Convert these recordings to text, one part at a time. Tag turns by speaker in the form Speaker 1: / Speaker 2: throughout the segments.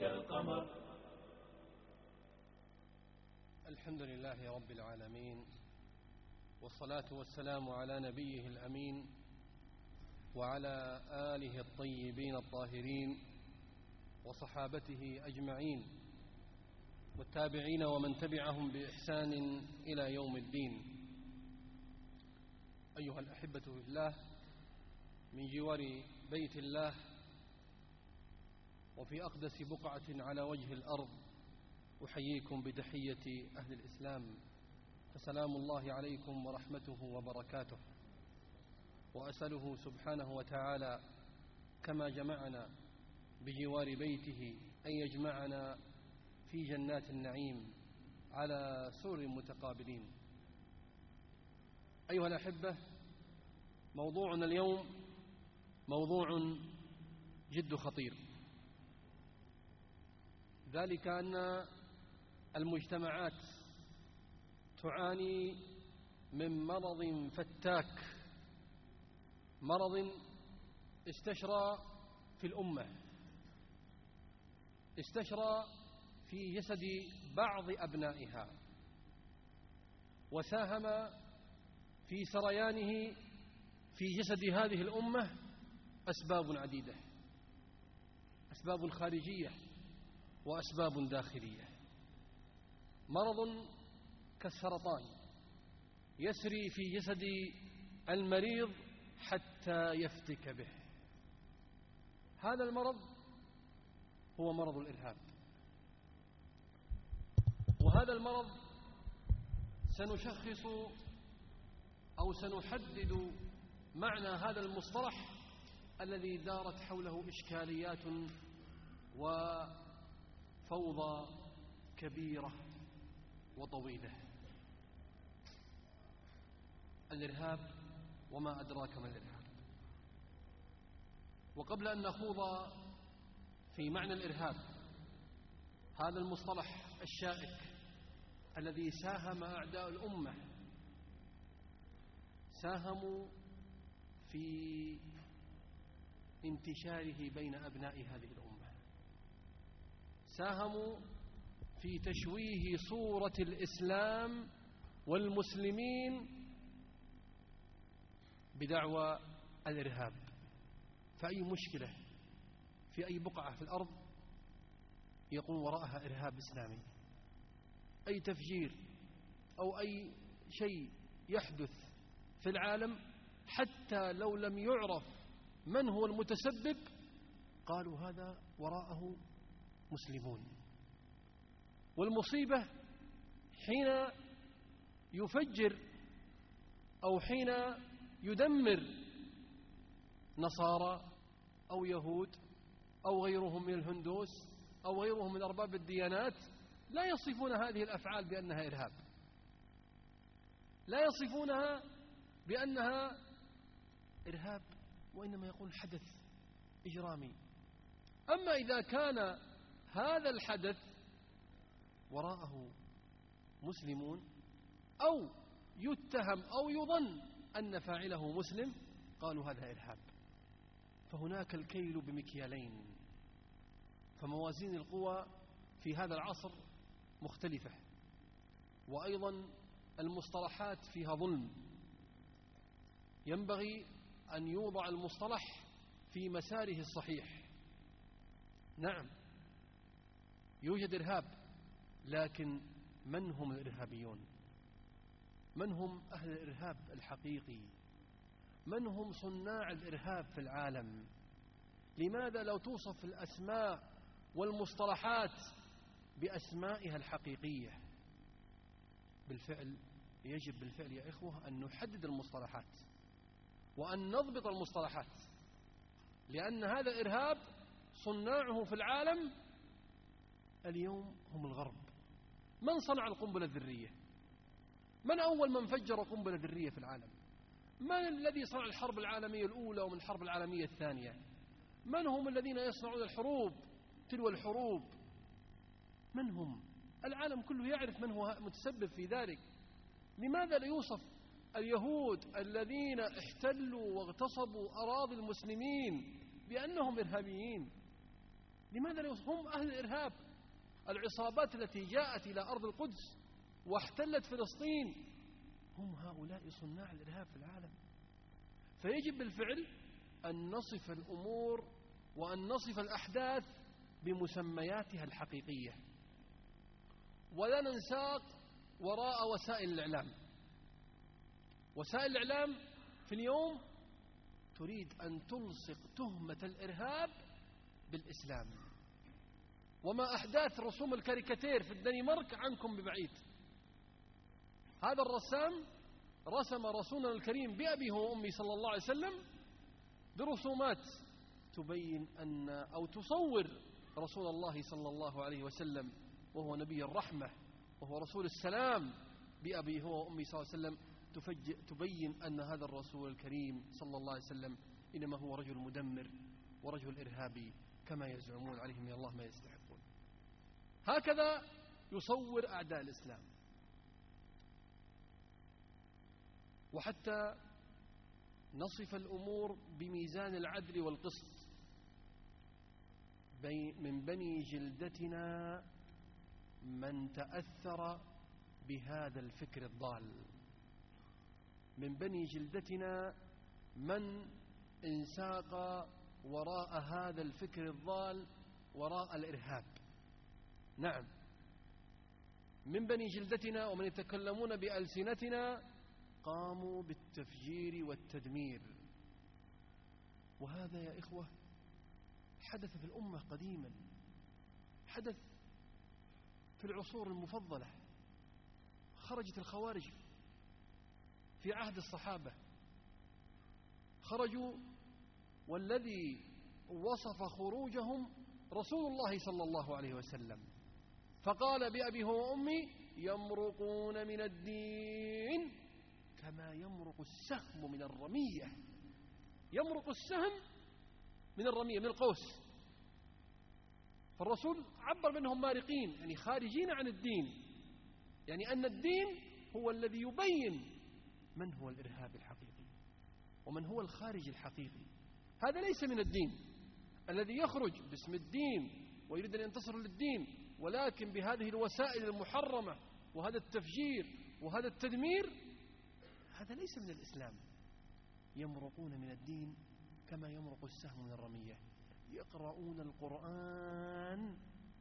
Speaker 1: كالقمر.
Speaker 2: الحمد لله رب العالمين، والصلاة والسلام على نبيه الأمين وعلى آله الطيبين الطاهرين وصحابته أجمعين والتابعين ومن تبعهم بإحسان إلى يوم الدين. أيها الأحبة في الله، من جوار بيت الله وفي أقدس بقعة على وجه الأرض أحييكم بتحية أهل الإسلام، فسلام الله عليكم ورحمته وبركاته. وأسأله سبحانه وتعالى كما جمعنا بجوار بيته أن يجمعنا في جنات النعيم على سرر متقابلين. أيها الأحبة، موضوعنا اليوم موضوع جد خطير، ذلك أن المجتمعات تعاني من مرض فتاك، مرض استشرى في الأمة، استشرى في جسد بعض أبنائها، وساهم في سريانه في جسد هذه الأمة أسباب عديدة، أسباب خارجية وأسباب داخلية. مرض كالسرطان يسري في جسد المريض حتى يفتك به. هذا المرض هو مرض الإرهاب، وهذا المرض سنشخص أو سنحدد معنى هذا المصطلح الذي دارت حوله إشكاليات وفوضى كبيرة وطويلة. الإرهاب، وما أدراك ما الإرهاب. وقبل أن نخوض في معنى الإرهاب، هذا المصطلح الشائك الذي ساهم أعداء الأمة، ساهموا في انتشاره بين أبناء هذه الأمة، ساهموا في تشويه صورة الإسلام والمسلمين بدعوى الإرهاب. فأي مشكلة في أي بقعة في الأرض يقوم وراءها إرهاب إسلامي، أي تفجير أو أي شيء يحدث في العالم حتى لو لم يعرف من هو المتسبب قالوا هذا وراءه مسلمون. والمصيبة حين يفجر أو حين يدمر نصارى أو يهود أو غيرهم من الهندوس أو غيرهم من أرباب الديانات، لا يصفون هذه الأفعال بأنها إرهاب، لا يصفونها بأنها إرهاب، وإنما يقول حدث إجرامي. أما إذا كان هذا الحدث وراءه مسلمون أو يتهم أو يظن أن فاعله مسلم قالوا هذا إرهاب. فهناك الكيل بمكيالين، فموازين القوى في هذا العصر مختلفة، وأيضا المصطلحات فيها ظلم. ينبغي أن يوضع المصطلح في مساره الصحيح. نعم، يوجد إرهاب، لكن من هم الإرهابيون؟ من هم أهل الإرهاب الحقيقي؟ من هم صناع الإرهاب في العالم؟ لماذا لا توصف الأسماء والمصطلحات بأسمائها الحقيقية؟ بالفعل يجب بالفعل يا إخوة أن نحدد المصطلحات وأن نضبط المصطلحات، لأن هذا الإرهاب صناعه في العالم اليوم هم الغرب. من صنع القنبلة الذرية؟ من أول من فجر قنبلة ذرية في العالم؟ من الذي صنع الحرب العالمية الأولى ومن الحرب العالمية الثانية؟ من هم الذين يصنعون الحروب تلو الحروب؟ من هم؟ العالم كله يعرف من هو متسبب في ذلك. لماذا لا يوصف اليهود الذين احتلوا واغتصبوا أراضي المسلمين بأنهم إرهابيين؟ لماذا لا هم أهل الإرهاب؟ العصابات التي جاءت إلى أرض القدس واحتلت فلسطين هم هؤلاء صناع الإرهاب في العالم. فيجب بالفعل أن نصف الأمور وأن نصف الأحداث بمسمياتها الحقيقية، ولا ننساق وراء وسائل الإعلام. وسائل الإعلام في اليوم تريد أن تلصق تهمة الإرهاب بالإسلام. وما أحداث رسوم الكاريكاتير في الدنمارك عنكم ببعيد. هذا الرسام رسم رسولنا الكريم بأبيه وأمي صلى الله عليه وسلم برسومات تبين أن أو تصور رسول الله صلى الله عليه وسلم وهو نبي الرحمة وهو رسول السلام بأبيه وأمي صلى الله عليه وسلم، تبين أن هذا الرسول الكريم صلى الله عليه وسلم إنما هو رجل مدمر ورجل إرهابي كما يزعمون عليه من الله ما يستحقون. هكذا يصور أعداء الإسلام. وحتى نصف الأمور بميزان العدل والقسط من بني جلدتنا من تأثر بهذا الفكر الضال، من بني جلدتنا من انساق وراء هذا الفكر الضال، وراء الإرهاب. نعم، من بني جلدتنا ومن يتكلمون بألسنتنا قاموا بالتفجير والتدمير. وهذا يا إخوة حدث في الأمة قديما، حدث في العصور المفضلة. خرجت الخوارج في عهد الصحابة، خرجوا والذي وصف خروجهم رسول الله صلى الله عليه وسلم، فقال بأبي هو وأمي يمرقون من الدين كما يمرق السهم من الرمية. يمرق السهم من الرمية، من القوس. فالرسول عبر منهم مارقين، يعني خارجين عن الدين، يعني أن الدين هو الذي يبين من هو الإرهاب الحقيقي ومن هو الخارج الحقيقي. هذا ليس من الدين الذي يخرج باسم الدين ويريد أن ينتصر للدين، ولكن بهذه الوسائل المحرمة وهذا التفجير وهذا التدمير، هذا ليس من الإسلام. يمرقون من الدين كما يمرق السهم من الرمية. يقرؤون القرآن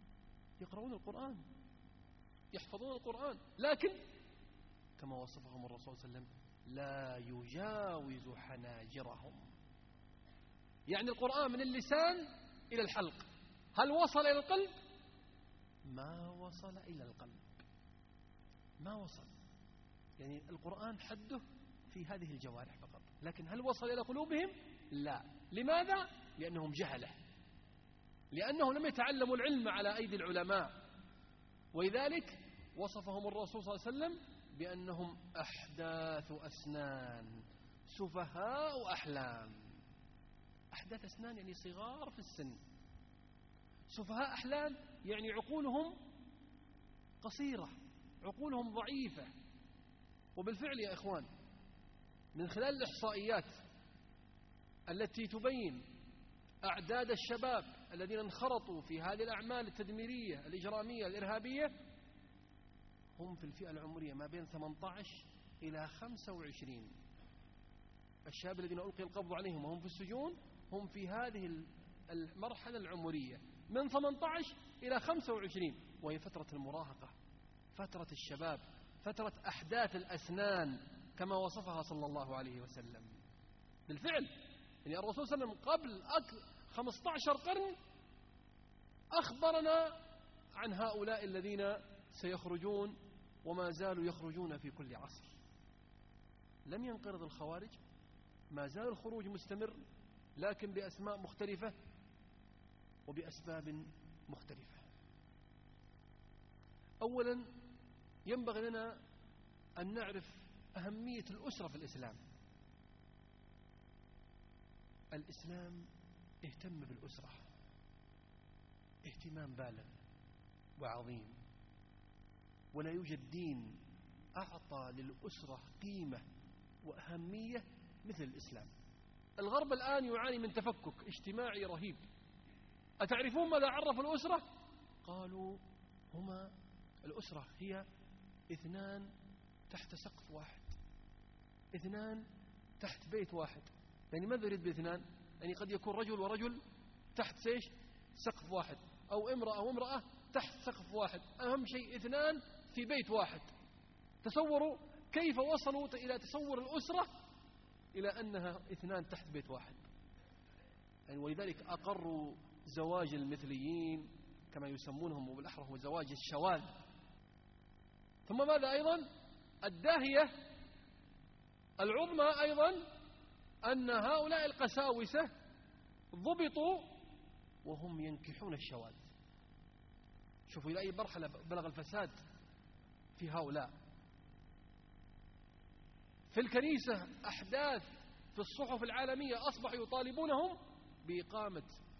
Speaker 2: يحفظون القرآن، لكن كما وصفهم الرسول صلى الله عليه وسلم لا يجاوز حناجرهم. يعني القرآن من اللسان إلى الحلق، هل وصل إلى القلب؟ ما وصل إلى القلب، ما وصل. يعني القرآن حده في هذه الجوارح فقط، لكن هل وصل إلى قلوبهم؟ لا. لماذا؟ لأنهم جهلة، لأنهم لم يتعلموا العلم على أيدي العلماء. ولذلك وصفهم الرسول صلى الله عليه وسلم بأنهم أحداث أسنان سفهاء أحلام. أحداث أسنان يعني صغار في السن، سفهاء أحلام يعني عقولهم قصيرة، عقولهم ضعيفة. وبالفعل يا إخوان، من خلال الإحصائيات التي تبين أعداد الشباب الذين انخرطوا في هذه الأعمال التدميرية الإجرامية الإرهابية، هم في الفئة العمرية ما بين 18 إلى 25. الشباب الذين ألقي القبض عليهم وهم في السجون هم في هذه المرحلة العمرية من 18 إلى 25، وهي فترة المراهقة، فترة الشباب، فترة أحداث الأسنان كما وصفها صلى الله عليه وسلم. بالفعل يعني الرسول صلى الله عليه وسلم قبل 15 قرن أخبرنا عن هؤلاء الذين سيخرجون وما زالوا يخرجون في كل عصر. لم ينقرض الخوارج، ما زال الخروج مستمر، لكن بأسماء مختلفة وبأسباب مختلفة. أولا ينبغي لنا أن نعرف أهمية الأسرة في الإسلام. الإسلام اهتم بالأسرة اهتمام بالغ وعظيم، ولا يوجد دين أعطى للأسرة قيمة وأهمية مثل الإسلام. الغرب الآن يعاني من تفكك اجتماعي رهيب، أتعرفون ماذا عرف الأسرة؟ قالوا هما الأسرة هي 2 تحت سقف واحد، 2 تحت بيت واحد. يعني ماذا يريد ب2؟ يعني قد يكون رجل ورجل تحت سقف واحد، أو امرأة وامرأة تحت سقف واحد. أهم شيء 2 في بيت واحد. تصوروا كيف وصلوا إلى تصور الأسرة إلى أنها 2 تحت بيت واحد. يعني ولذلك أقروا زواج المثليين كما يسمونهم، وبالأحرى هو زواج الشواذ. ثم ماذا أيضا؟ الداهية العظمى أيضا أن هؤلاء القساوسة ضبطوا وهم ينكحون الشواذ. شوفوا إلى أي مرحلة بلغ الفساد في هؤلاء. في الكنيسة أحداث في الصحف العالمية أصبحوا يطالبونهم بإقامة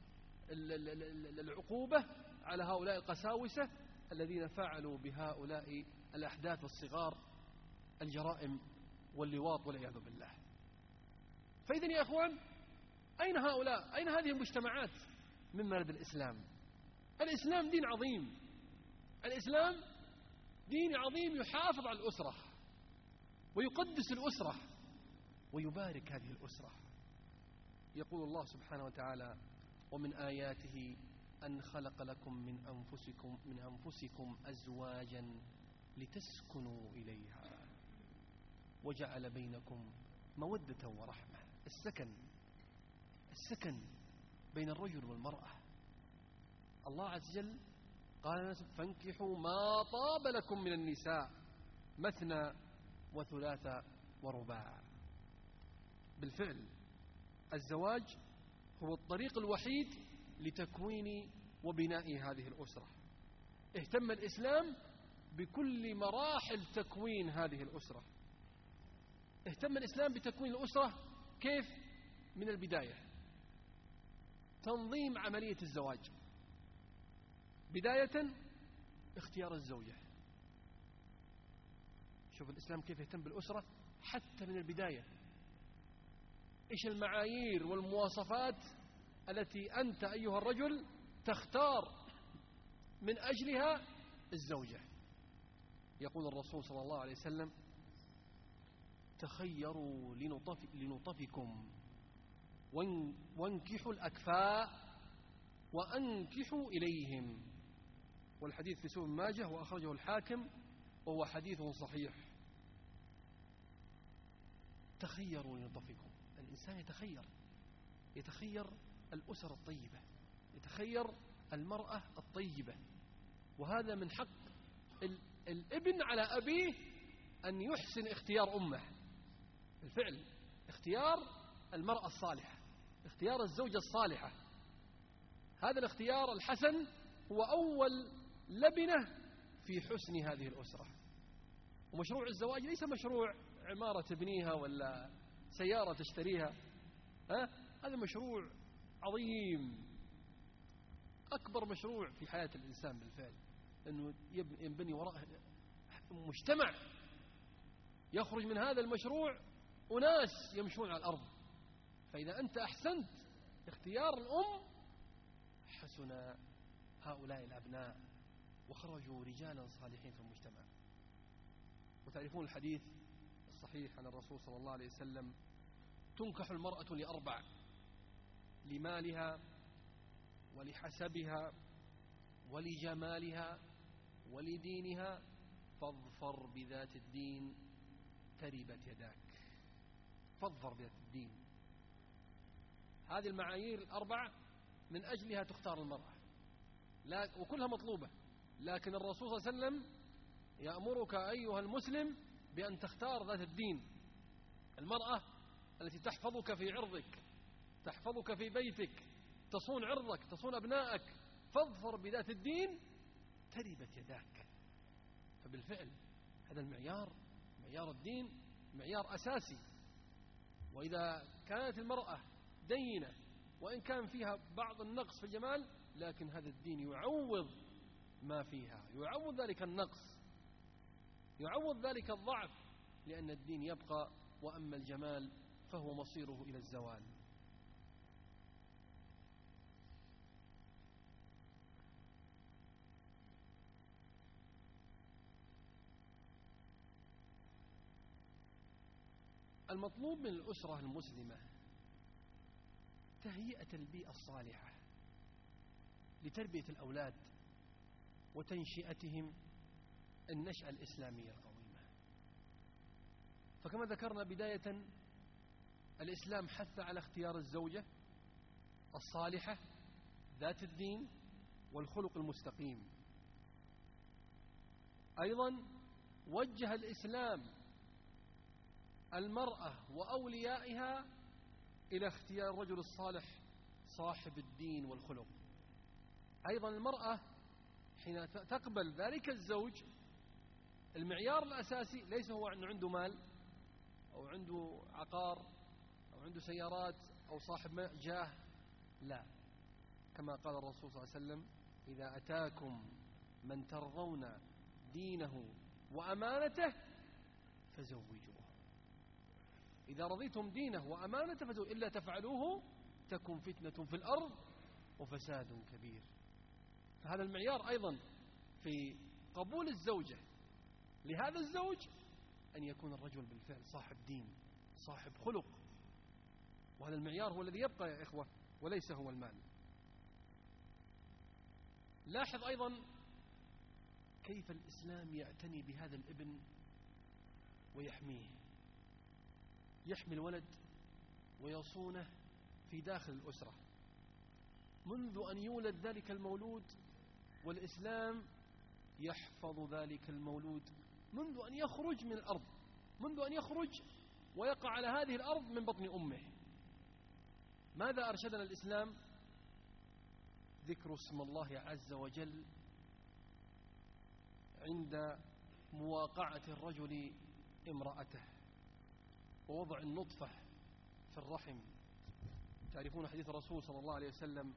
Speaker 2: العقوبة على هؤلاء القساوسة الذين فعلوا بهؤلاء الأحداث الصغار الجرائم واللواط والعياذ بالله. فإذن يا أخوان، أين هؤلاء؟ أين هذه المجتمعات من مرد الإسلام؟ الإسلام دين عظيم، الإسلام دين عظيم يحافظ على الأسرة ويقدس الأسرة ويبارك هذه الأسرة. يقول الله سبحانه وتعالى: ومن آياته أن خلق لكم من أنفسكم أزواجا لتسكنوا إليها وجعل بينكم مودة ورحمة. السكن بين الرجل والمرأة. الله عز وجل قال: فانكحوا ما طاب لكم من النساء مثنى وثلاث ورباع. بالفعل الزواج هو الطريق الوحيد لتكوين وبناء هذه الأسرة. اهتم الإسلام بكل مراحل تكوين هذه الأسرة. اهتم الإسلام بتكوين الأسرة كيف؟ من البداية تنظيم عملية الزواج. بداية اختيار الزوجة. شوف الإسلام كيف يهتم بالأسرة حتى من البداية. إيش المعايير والمواصفات التي أنت أيها الرجل تختار من أجلها الزوجة؟ يقول الرسول صلى الله عليه وسلم: تخيروا لنطفكم وانكحوا الأكفاء وأنكحوا إليهم. والحديث في سنن ماجه وأخرجه الحاكم وهو حديث صحيح. تخيروا لنطفكم. الإنسان يتخير الأسر الطيبة، يتخير المرأة الطيبة. وهذا من حق الابن على أبيه أن يحسن اختيار أمه. بالفعل اختيار المرأة الصالحة، اختيار الزوجة الصالحة، هذا الاختيار الحسن هو أول لبنة في حسن هذه الأسرة. ومشروع الزواج ليس مشروع عمارة تبنيها ولا سيارة تشتريها، هذا مشروع عظيم، أكبر مشروع في حياة الإنسان بالفعل، أنه ينبني وراءه مجتمع يخرج من هذا المشروع أناس يمشون على الأرض. فإذا أنت أحسنت اختيار الأم حسن هؤلاء الأبناء وخرجوا رجالا صالحين في المجتمع. وتعرفون الحديث الصحيح عن الرسول صلى الله عليه وسلم: تنكح المرأة ل4: لمالها ولحسبها ولجمالها ولدينها فاظفر بذات الدين تربت يداك. فاظفر بذات الدين. هذه المعايير ال4 من أجلها تختار المرأة، وكلها مطلوبة. لكن الرسول صلى الله عليه وسلم يأمرك أيها المسلم بأن تختار ذات الدين، المرأة التي تحفظك في عرضك، تحفظك في بيتك، تصون عرضك، تصون أبنائك. فاظفر بذات الدين تربت يداك. فبالفعل هذا المعيار، معيار الدين، معيار أساسي. وإذا كانت المرأة دينة وإن كان فيها بعض النقص في الجمال، لكن هذا الدين يعوض ما فيها، يعوض ذلك النقص، يعوض ذلك الضعف، لأن الدين يبقى، وأما الجمال فهو مصيره إلى الزوال. المطلوب من الأسرة المسلمة تهيئة البيئة الصالحة لتربية الأولاد وتنشئتهم النشأة الإسلامية القويمة. فكما ذكرنا بداية، الإسلام حث على اختيار الزوجة الصالحة ذات الدين والخلق المستقيم. أيضا وجه الإسلام المرأة وأوليائها إلى اختيار الرجل الصالح صاحب الدين والخلق. أيضا المرأة حين تقبل ذلك الزوج، المعيار الأساسي ليس هو أنه عنده مال أو عنده عقار أو عنده سيارات أو صاحب جاه، لا، كما قال الرسول صلى الله عليه وسلم: إذا أتاكم من ترضون دينه وأمانته فزوجوه. إذا رضيتم دينه وأمانته فزوجوه، إلا تفعلوه تكن فتنة في الأرض وفساد كبير. فهذا المعيار أيضا في قبول الزوجة لهذا الزوج، أن يكون الرجل بالفعل صاحب دين صاحب خلق، وهذا المعيار هو الذي يبقى يا إخوة وليس هو المال. لاحظ أيضا كيف الإسلام يعتني بهذا الابن ويحميه، يحمي الولد ويصونه في داخل الأسرة منذ أن يولد ذلك المولود، والإسلام يحفظ ذلك المولود منذ أن يخرج من الأرض، منذ أن يخرج ويقع على هذه الأرض من بطن أمه. ماذا أرشدنا الإسلام؟ ذكر اسم الله عز وجل عند مواقعة الرجل امرأته، ووضع النطفة في الرحم. تعرفون حديث الرسول صلى الله عليه وسلم: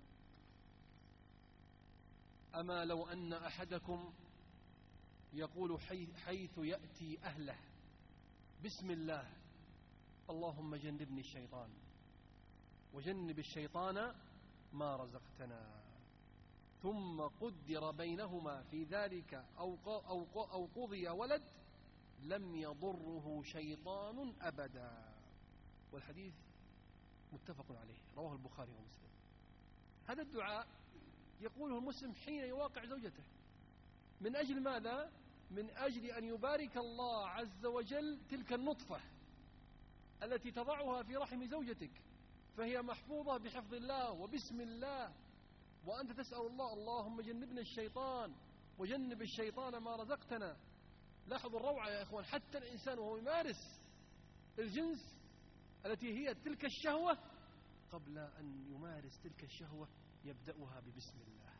Speaker 2: أما لو أن أحدكم يقول حيث يأتي أهله بسم الله اللهم جنبني الشيطان وجنب الشيطان ما رزقتنا، ثم قدر بينهما في ذلك أو قضي ولد لم يضره شيطان أبدا. والحديث متفق عليه، رواه البخاري ومسلم. هذا الدعاء يقوله المسلم حين يواقع زوجته. من أجل ماذا؟ من أجل أن يبارك الله عز وجل تلك النطفة التي تضعها في رحم زوجتك، فهي محفوظة بحفظ الله وبسم الله، وأنت تسأل الله اللهم جنبنا الشيطان وجنب الشيطان ما رزقتنا. لاحظوا الروعة يا إخوان، حتى الإنسان وهو يمارس الجنس التي هي تلك الشهوة، قبل أن يمارس تلك الشهوة يبدأها ببسم الله.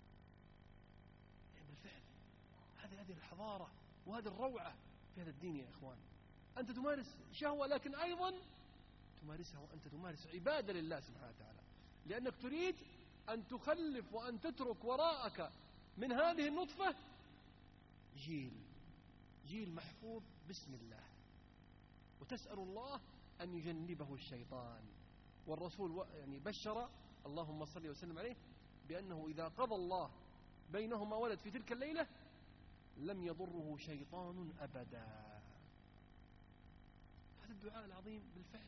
Speaker 2: يعني بالفعل هذه الحضارة وهذه الروعة في هذا الدين يا إخوان. أنت تمارس شهوة، لكن أيضا تمارسها وأنت تمارس عبادة لله سبحانه وتعالى، لأنك تريد أن تخلف وأن تترك وراءك من هذه النطفة جيل محفوظ بسم الله، وتسأل الله أن يجنبه الشيطان. والرسول يعني بشر، اللهم صل وسلم عليه، بأنه إذا قضى الله بينهما ولد في تلك الليلة لم يضره شيطان أبدا. هذا الدعاء العظيم بالفعل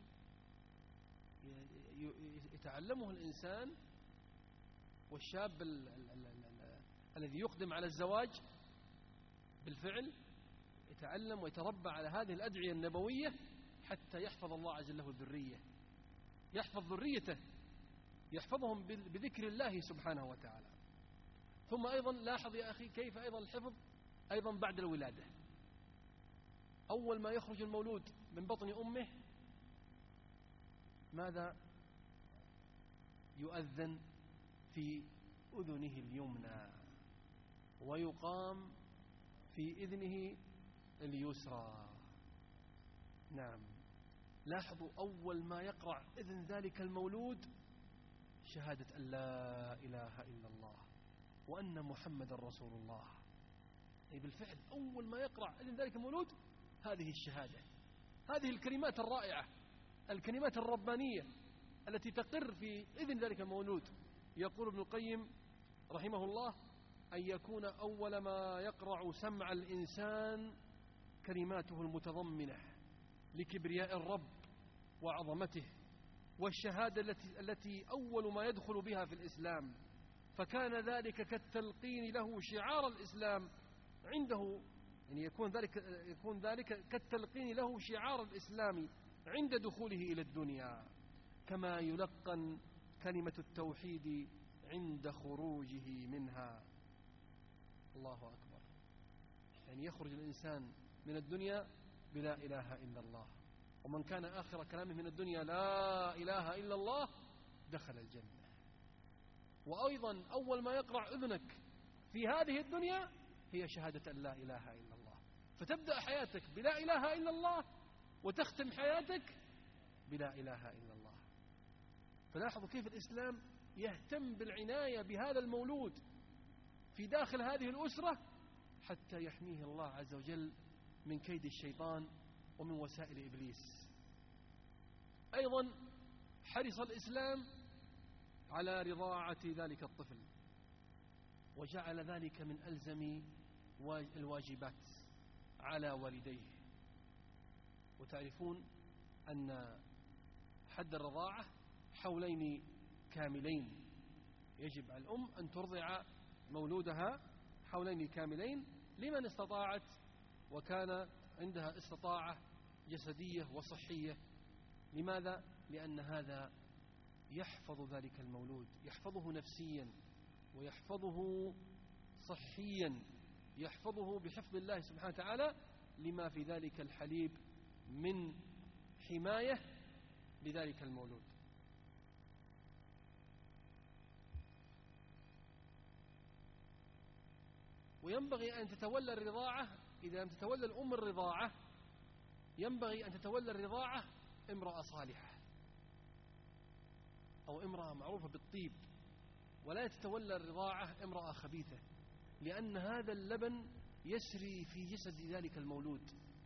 Speaker 2: يتعلمه الإنسان، والشاب الذي يقدم على الزواج بالفعل يتعلم ويتربى على هذه الأدعية النبوية حتى يحفظ الله عز وجل له الذرية، يحفظ ذريته، يحفظهم بذكر الله سبحانه وتعالى. ثم أيضا لاحظ يا أخي كيف أيضا الحفظ أيضا بعد الولادة. أول ما يخرج المولود من بطن أمه ماذا؟ يؤذن في أذنه اليمنى ويقام في إذنه اليسرى. نعم، لاحظوا أول ما يقرع إذن ذلك المولود شهادة أن لا إله إلا الله وأن محمد رسول الله. أي بالفعل أول ما يقرع إذن ذلك المولود هذه الشهادة، هذه الكلمات الرائعة، الكلمات الربانية التي تقر في إذن ذلك المولود. يقول ابن القيم رحمه الله: أن يكون أول ما يقرع سمع الإنسان كلماته المتضمنة لكبرياء الرب وعظمته والشهادة التي أول ما يدخل بها في الإسلام، فكان ذلك كالتلقين له شعار الإسلام عنده، يعني يكون ذلك كالتلقين له شعار الإسلام عند دخوله إلى الدنيا، كما يلقن كلمة التوحيد عند خروجه منها. الله أكبر. يعني يخرج الإنسان من الدنيا بلا إله إلا الله، ومن كان آخر كلامه من الدنيا لا إله إلا الله دخل الجنة. وأيضا أول ما يقرع أذنك في هذه الدنيا هي شهادة أن لا إله إلا الله، فتبدأ حياتك بلا إله إلا الله وتختم حياتك بلا إله إلا الله. فلاحظوا كيف الإسلام يهتم بالعناية بهذا المولود في داخل هذه الأسرة حتى يحميه الله عز وجل من كيد الشيطان ومن وسائل إبليس. أيضا حرص الإسلام على رضاعة ذلك الطفل، وجعل ذلك من ألزم الواجبات على والديه. وتعرفون أن حد الرضاعة حولين كاملين، يجب على الأم أن ترضع مولودها حولين كاملين لمن استطاعت وكان عندها استطاعة جسدية وصحية. لماذا؟ لأن هذا يحفظ ذلك المولود، يحفظه نفسيا ويحفظه صحيا، يحفظه بحفظ الله سبحانه وتعالى، لما في ذلك الحليب من حماية لذلك المولود. وينبغي أن تتولى الرضاعة، إذا لم تتولى الأم الرضاعة ينبغي أن تتولى الرضاعة امرأة صالحة أو امرأة معروفة بالطيب، ولا تتولى الرضاعة امرأة خبيثة، لأن هذا اللبن يسري في جسد ذلك المولود،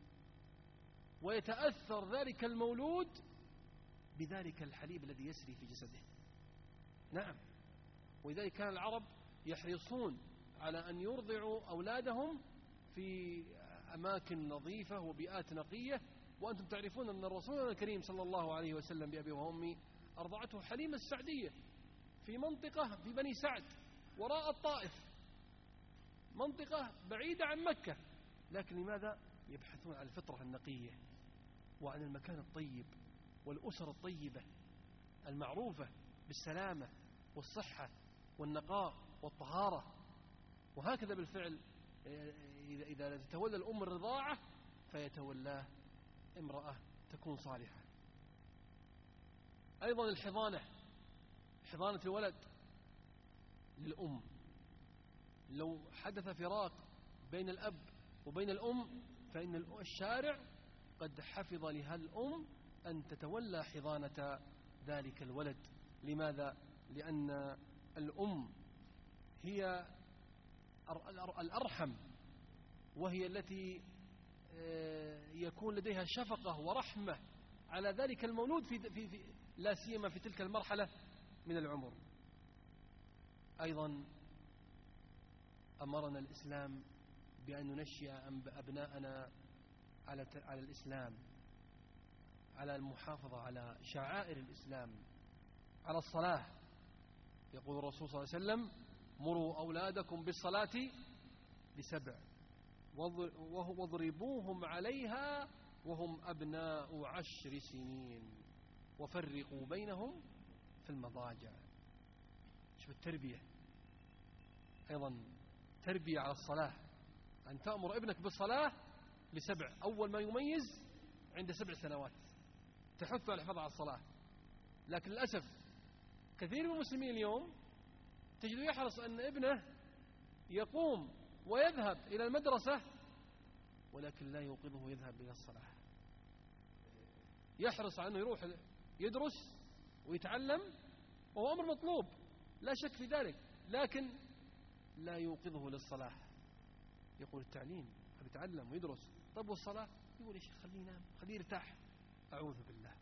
Speaker 2: ويتأثر ذلك المولود بذلك الحليب الذي يسري في جسده. نعم. ولذلك كان العرب يحرصون على أن يرضعوا أولادهم في أماكن نظيفة وبيئات نقية. وأنتم تعرفون أن الرسول الكريم صلى الله عليه وسلم بأبي وأمي أرضعته حليمة السعدية في منطقة في بني سعد وراء الطائف، منطقة بعيدة عن مكة، لكن لماذا؟ يبحثون عن الفطرة النقية وعن المكان الطيب والأسر الطيبة المعروفة بالسلامة والصحة والنقاء والطهارة. وهكذا بالفعل إذا تتولى الأم الرضاعة فيتولاه امرأة تكون صالحة. أيضا الحضانة، حضانة الولد للأم، لو حدث فراق بين الأب وبين الأم فإن الشارع قد حفظ لها الأم أن تتولى حضانة ذلك الولد. لماذا؟ لأن الأم هي الأرحم، وهي التي يكون لديها شفقة ورحمة على ذلك المولود في لا سيما في تلك المرحلة من العمر. أيضا أمرنا الإسلام بأن ننشئ أبناءنا على الإسلام، على المحافظة على شعائر الإسلام، على الصلاة. يقول الرسول صلى الله عليه وسلم: مروا أولادكم بالصلاة ل7 واضربوهم عليها وهم أبناء 10 سنين وفرقوا بينهم في المضاجع. شوف التربية، أيضا تربية على الصلاة، أن تأمر ابنك بالصلاة ل7، أول ما يميز عند 7 سنوات تحث على الحفاظ على الصلاة. لكن للأسف كثير من المسلمين اليوم تجده يحرص أن ابنه يقوم ويذهب إلى المدرسة ولكن لا يوقظه يذهب إلى الصلاة. يحرص على أنه يروح يدرس ويتعلم، وهو أمر مطلوب لا شك في ذلك، لكن لا يوقظه للصلاة. يقول التعليم يتعلم ويدرس، طب والصلاة؟ يقول يا شيخ خليه ينام، خليه يرتاح. أعوذ بالله.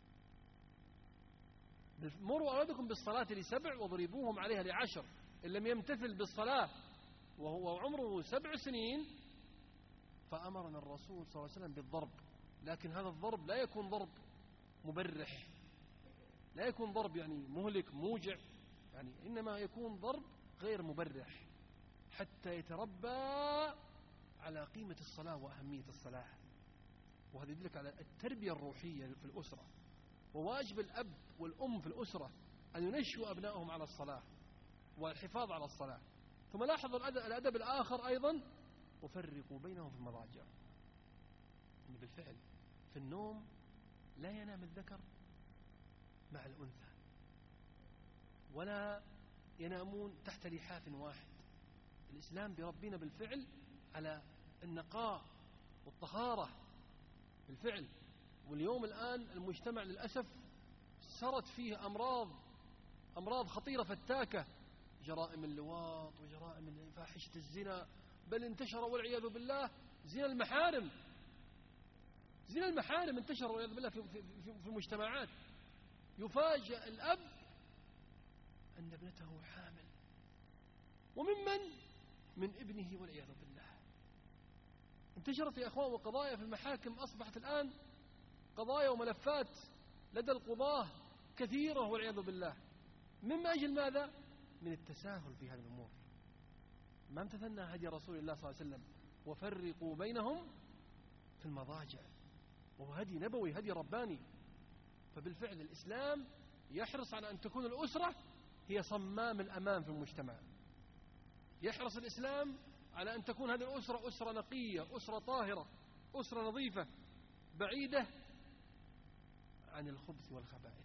Speaker 2: مروا أولادكم بالصلاة ل7 واضربوهم عليها ل10. إن لم يمتثل بالصلاة وهو عمره 7 سنين فأمرنا الرسول صلى الله عليه وسلم بالضرب، لكن هذا الضرب لا يكون ضرب مبرح، لا يكون ضرب يعني مهلك موجع، يعني إنما يكون ضرب غير مبرح حتى يتربى على قيمة الصلاة وأهمية الصلاة. وهذا يدلك على التربية الروحية في الأسرة، وواجب الأب والأم في الأسرة أن ينشئوا أبنائهم على الصلاة والحفاظ على الصلاة. ثم لاحظ الأدب الآخر أيضا، وفرقوا بينهم في المضاجع. يعني بالفعل في النوم لا ينام الذكر مع الأنثى، ولا ينامون تحت لحاف واحد. الإسلام بربنا بالفعل على النقاء والطهارة بالفعل. واليوم الآن المجتمع للأسف سرت فيه أمراض خطيرة فتاكة، جرائم اللواط وجرائم فاحشة الزنا، بل انتشر والعياذ بالله زنا المحارم. زنا المحارم انتشر والعياذ بالله في المجتمعات. يفاجأ الأب أن ابنته حامل، من ابنه والعياذ بالله. انتشرت يا أخوان، وقضايا في المحاكم أصبحت الآن قضايا وملفات لدى القضاة كثيرة والعياذ بالله. من أجل ماذا؟ من التساهل في هذه الأمور. ما امتثلنا هدي رسول الله صلى الله عليه وسلم، وفرقوا بينهم في المضاجع، وهو هدي نبوي، هدي رباني. فبالفعل الإسلام يحرص على أن تكون الأسرة هي صمام الأمان في المجتمع. يحرص الإسلام على أن تكون هذه الأسرة أسرة نقية، أسرة طاهرة، أسرة نظيفة، بعيدة عن الخبث والخبائث.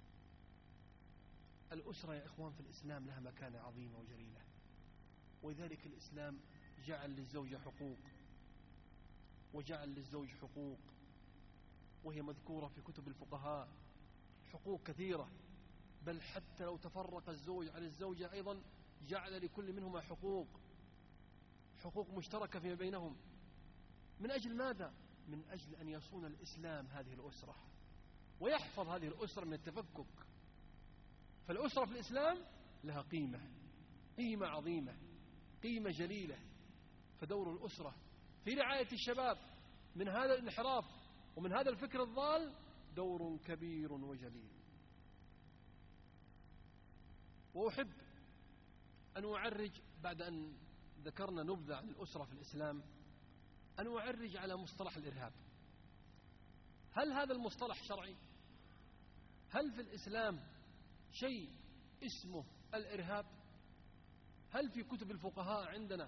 Speaker 2: الأسرة يا إخوان في الإسلام لها مكانة عظيمة وجليلة، ولذلك الإسلام جعل للزوجة حقوق، وجعل للزوج حقوق، وهي مذكورة في كتب الفقهاء، حقوق كثيرة. بل حتى لو تفرق الزوج عن الزوجة أيضا جعل لكل منهما حقوق مشتركة فيما بينهم. من أجل ماذا؟ من أجل أن يصون الإسلام هذه الأسرة ويحفظ هذه الأسرة من التفكك. فالأسرة في الإسلام لها قيمة عظيمة، قيمة جليلة. فدور الأسرة في رعاية الشباب من هذا الانحراف ومن هذا الفكر الضال دور كبير وجليل. وأحب أن أعرج بعد أن ذكرنا نبذة عن الأسرة في الإسلام، أن أعرج على مصطلح الإرهاب. هل هذا المصطلح شرعي؟ هل في الإسلام شيء اسمه الإرهاب؟ هل في كتب الفقهاء عندنا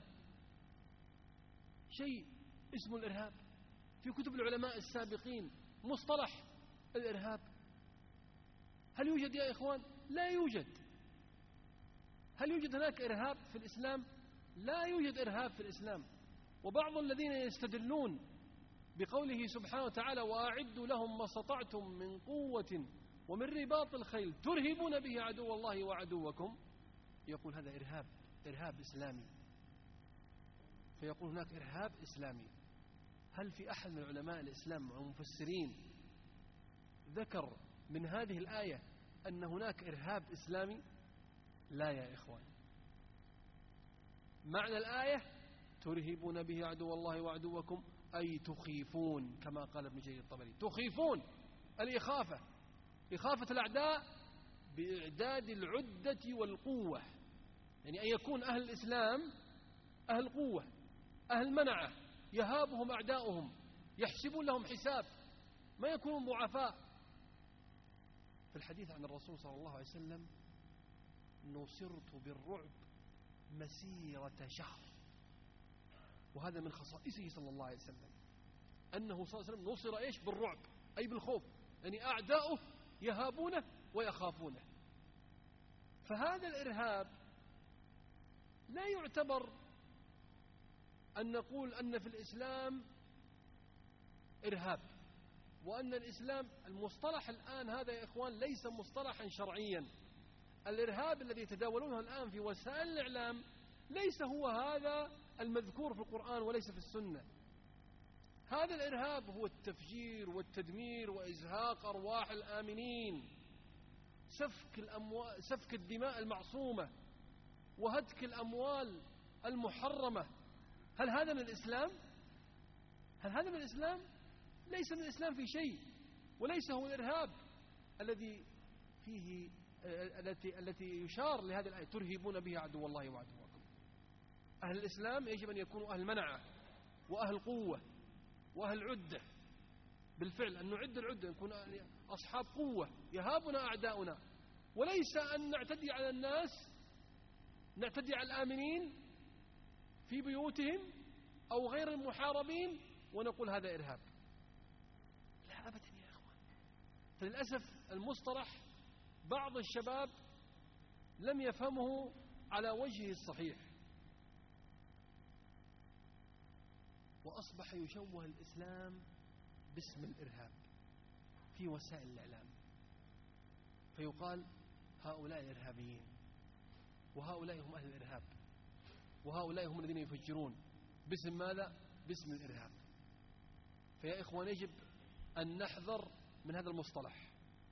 Speaker 2: شيء اسمه الإرهاب؟ في كتب العلماء السابقين مصطلح الإرهاب؟ هل يوجد يا إخوان؟ لا يوجد. هل يوجد هناك إرهاب في الإسلام؟ لا يوجد إرهاب في الإسلام. وبعض الذين يستدلون بقوله سبحانه وتعالى وأعدوا لهم ما استطعتم من قوة ومن رباط الخيل ترهبون به عدو الله وعدوكم، يقول هذا إرهاب إسلامي. فيقول هناك إرهاب إسلامي. هل في أحد من علماء الإسلام والمفسرين ذكر من هذه الآية أن هناك إرهاب إسلامي؟ لا يا إخوان. معنى الآية ترهبون به عدو الله وعدوكم أي تخيفون، كما قال ابن جرير الطبري، تخيفون. الإخافة إخافة الأعداء بإعداد العدة والقوة، يعني أن يكون أهل الإسلام أهل قوة، أهل منعة، يهابهم أعداؤهم، يحسبون لهم حساب، ما يكونون ضعفاء. في الحديث عن الرسول صلى الله عليه وسلم نصرت بالرعب مسيرة شهر، وهذا من خصائصه صلى الله عليه وسلم، أنه صلى الله عليه وسلم نصر إيش؟ بالرعب، أي بالخوف، يعني أعداؤه يهابونه ويخافونه. فهذا الإرهاب لا يعتبر أن نقول أن في الإسلام إرهاب، وأن الإسلام المصطلح الآن هذا يا إخوان ليس مصطلحا شرعيا. الإرهاب الذي يتداولونه الآن في وسائل الإعلام ليس هو هذا المذكور في القرآن وليس في السنة. هذا الإرهاب هو التفجير والتدمير وإزهاق أرواح الآمنين، سفك الدماء المعصومة، وهتك الأموال المحرمة. هل هذا من الإسلام؟ هل هذا من الإسلام؟ ليس من الإسلام في شيء. وليس هو الإرهاب الذي فيه التي يشار لهذه الآية ترهبون به عدو الله وعدوكم. أهل الإسلام يجب أن يكونوا أهل منعة وأهل قوة وأهل عدة، بالفعل أن نعد العدة، نكون أصحاب قوة يهابنا أعداؤنا، وليس أن نعتدي على الناس، نعتدي على الآمنين في بيوتهم أو غير المحاربين ونقول هذا إرهاب. لا أبدا يا إخوان. فللأسف المصطلح بعض الشباب لم يفهمه على وجهه الصحيح، وأصبح يشوه الإسلام باسم الإرهاب في وسائل الإعلام، فيقال هؤلاء إرهابيين، وهؤلاء هم أهل الإرهاب، وهؤلاء هم الذين يفجرون. باسم ماذا؟ باسم الإرهاب. فيا إخوان يجب أن نحذر من هذا المصطلح،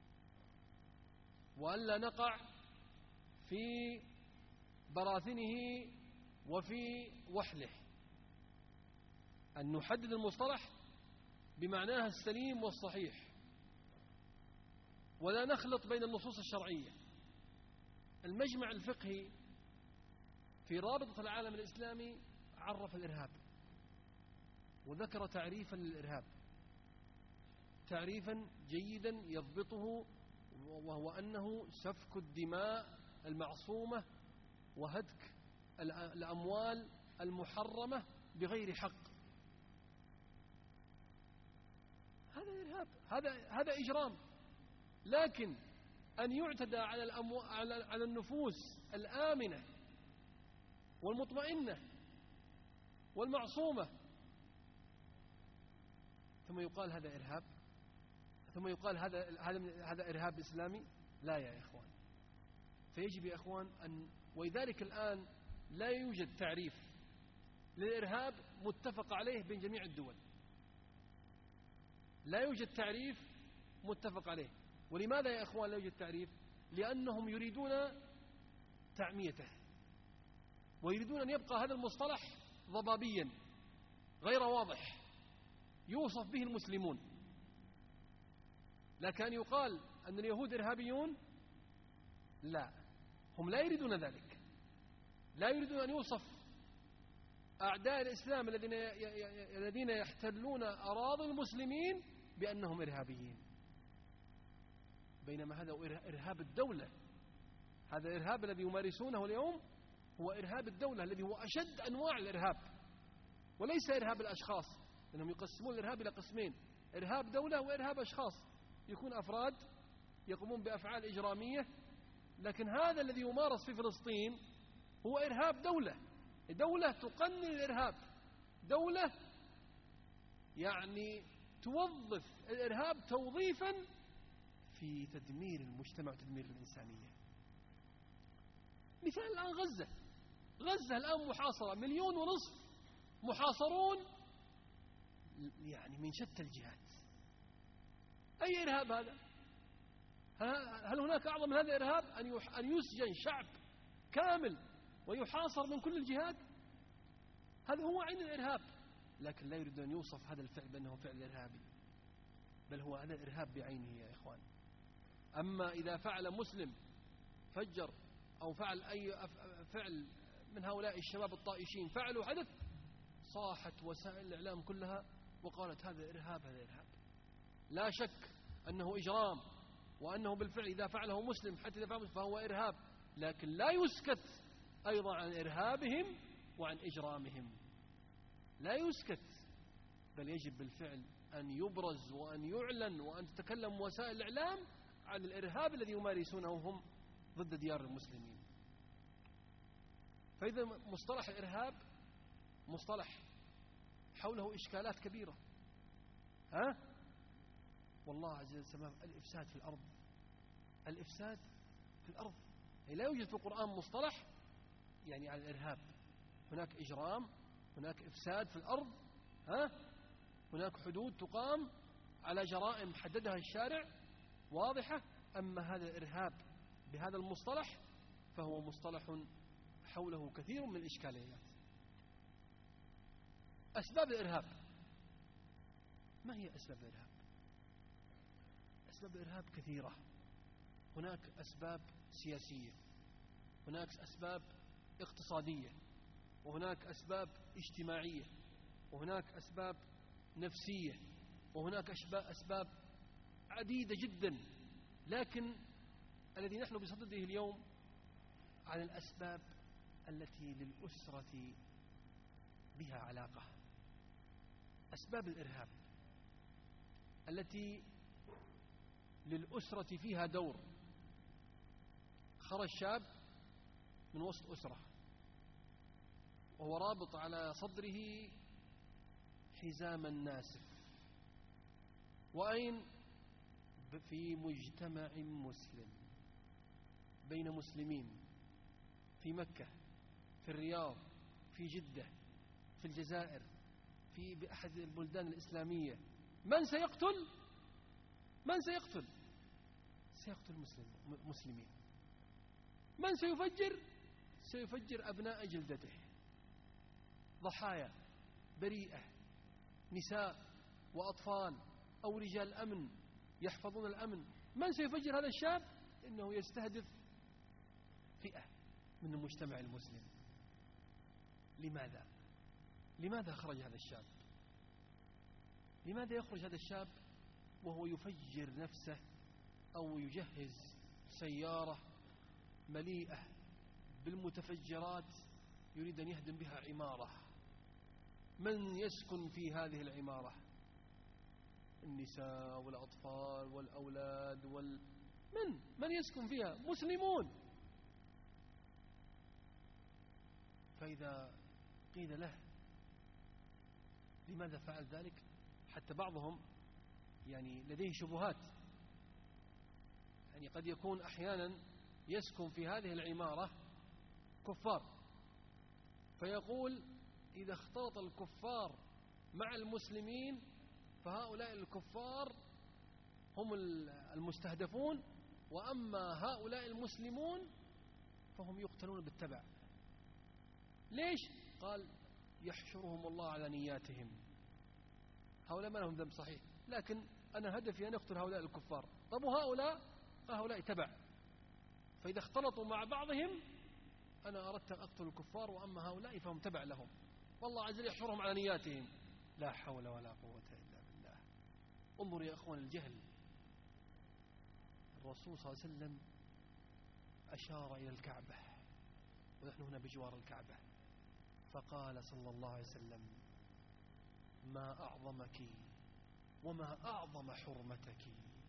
Speaker 2: وألا نقع في براثنه وفي وحله، أن نحدد المصطلح بمعناها السليم والصحيح، ولا نخلط بين النصوص الشرعية. المجمع الفقهي في رابطة العالم الإسلامي عرف الإرهاب وذكر تعريفا للإرهاب، تعريفا جيدا يضبطه، وهو أنه سفك الدماء المعصومة وهتك الأموال المحرمة بغير حق. هذا إرهاب، هذا إجرام. لكن أن يعتدى على النفوس الآمنة والمطمئنة والمعصومة ثم يقال هذا إرهاب، ثم يقال هذا إرهاب إسلامي، لا يا إخوان. فيجب يا إخوان ولذلك الآن لا يوجد تعريف للإرهاب متفق عليه بين جميع الدول، لا يوجد تعريف متفق عليه. ولماذا يا إخوان لا يوجد تعريف؟ لأنهم يريدون تعميته، ويريدون أن يبقى هذا المصطلح ضبابيا غير واضح يوصف به المسلمون. لكن يقال أن اليهود إرهابيون، لا، هم لا يريدون ذلك، لا يريدون أن يوصف أعداء الإسلام الذين يحتلون أراضي المسلمين بأنهم إرهابيين، بينما هذا إرهاب الدولة. هذا الإرهاب الذي يمارسونه اليوم هو إرهاب الدولة، الذي هو أشد أنواع الإرهاب، وليس إرهاب الأشخاص، لأنهم يقسمون الإرهاب إلى قسمين: إرهاب دولة وإرهاب أشخاص، يكون أفراد يقومون بأفعال إجرامية. لكن هذا الذي يمارس في فلسطين هو إرهاب دولة، دولة تقنن الإرهاب، دولة يعني توظف الإرهاب توظيفا في تدمير المجتمع وتدمير الإنسانية. مثال الآن غزة الآن محاصرة، 1.5 مليون محاصرون يعني من شتى الجهات. أي إرهاب هذا؟ هل هناك أعظم من هذا إرهاب أن يسجن شعب كامل ويحاصر من كل الجهات؟ هذا هو عين الإرهاب. لكن لا يريد أن يوصف هذا الفعل بأنه فعل إرهابي، بل هو هذا الإرهاب بعينه يا إخوان. أما إذا فعل مسلم فجر أو فعل أي فعل من هؤلاء الشباب الطائشين فعلوا حدث، صاحت وسائل الإعلام كلها وقالت هذا إرهاب، هذا إرهاب. لا شك أنه إجرام، وأنه بالفعل إذا فعله مسلم حتى إذا فعله فهو إرهاب، لكن لا يسكت أيضا عن إرهابهم وعن إجرامهم، لا يسكت، بل يجب بالفعل أن يبرز وأن يعلن وأن تتكلم وسائل الإعلام عن الإرهاب الذي يمارسونه هم ضد ديار المسلمين. فإذا مصطلح الإرهاب مصطلح حوله إشكالات كبيرة. والله عز وجل سماه الإفساد في الأرض، الإفساد في الأرض. لا يوجد في القرآن مصطلح يعني على الإرهاب. هناك إجرام، هناك إفساد في الأرض، هناك حدود تقام على جرائم حددها الشارع واضحة. أما هذا الإرهاب بهذا المصطلح فهو مصطلح حوله كثير من الإشكاليات. أسباب الإرهاب، ما هي أسباب الإرهاب؟ أسباب الإرهاب كثيرة. هناك أسباب سياسية، هناك أسباب اقتصادية، وهناك أسباب اجتماعية، وهناك أسباب نفسية، وهناك أسباب عديدة جدا. لكن الذي نحن بصدده اليوم عن الأسباب التي للأسرة بها علاقة، أسباب الإرهاب التي للأسرة فيها دور. خرج شاب من وسط أسرة وهو رابط على صدره حزام ناسف، وأين؟ في مجتمع مسلم بين مسلمين، في مكة، في الرياض، في جدة، في الجزائر، بأحد البلدان الإسلامية. من سيقتل؟ من سيقتل؟ سيقتل مسلمين. من سيفجر؟ سيفجر أبناء جلدته، ضحايا بريئة، نساء وأطفال أو رجال أمن يحفظون الأمن. من سيفجر هذا الشاب؟ إنه يستهدف فئة من المجتمع المسلم. لماذا؟ لماذا خرج هذا الشاب؟ لماذا يخرج هذا الشاب وهو يفجر نفسه أو يجهز سيارة مليئة بالمتفجرات يريد أن يهدم بها عمارة؟ من يسكن في هذه العمارة؟ النساء والأطفال والأولاد من يسكن فيها؟ مسلمون. فإذا قيل له لماذا فعل ذلك، حتى بعضهم يعني لديه شبهات، يعني قد يكون أحيانا يسكن في هذه العمارة كفار، فيقول إذا اختلط الكفار مع المسلمين فهؤلاء الكفار هم المستهدفون، وأما هؤلاء المسلمون فهم يقتلون بالتبع. ليش؟ قال يحشرهم الله على نياتهم. هؤلاء ما لهم ذنب صحيح، لكن أنا هدفي أن أقتل هؤلاء الكفار. طب هؤلاء تبع، فإذا اختلطوا مع بعضهم أنا أردت أن أقتل الكفار، وأما هؤلاء فهم تبع لهم، والله عز وجل يحشرهم على نياتهم. لا حول ولا قوة إلا بالله. انظر يا أخوان الجهل. الرسول صلى الله عليه وسلم أشار إلى الكعبة، ونحن هنا بجوار الكعبة، فقال صلى الله عليه وسلم ما أعظمك وما أعظم حرمتك.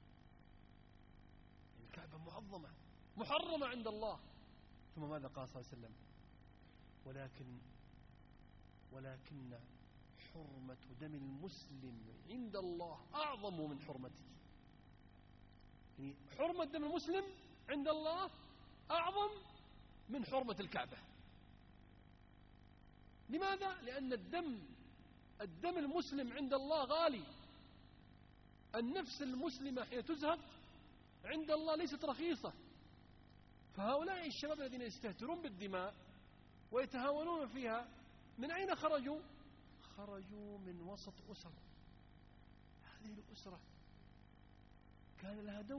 Speaker 2: الكعبة معظمة محرمة عند الله. ثم ماذا قال صلى الله عليه وسلم؟ ولكن حرمة دم المسلم عند الله أعظم من حرمتك. يعني حرمة دم المسلم عند الله أعظم من حرمة الكعبة. لماذا؟ لأن الدم المسلم عند الله غالي. النفس المسلمة حين تزهق عند الله ليست رخيصة. فهؤلاء الشباب الذين يستهترون بالدماء ويتهاونون فيها من أين خرجوا؟ خرجوا من وسط أسر. هذه الأسرة كان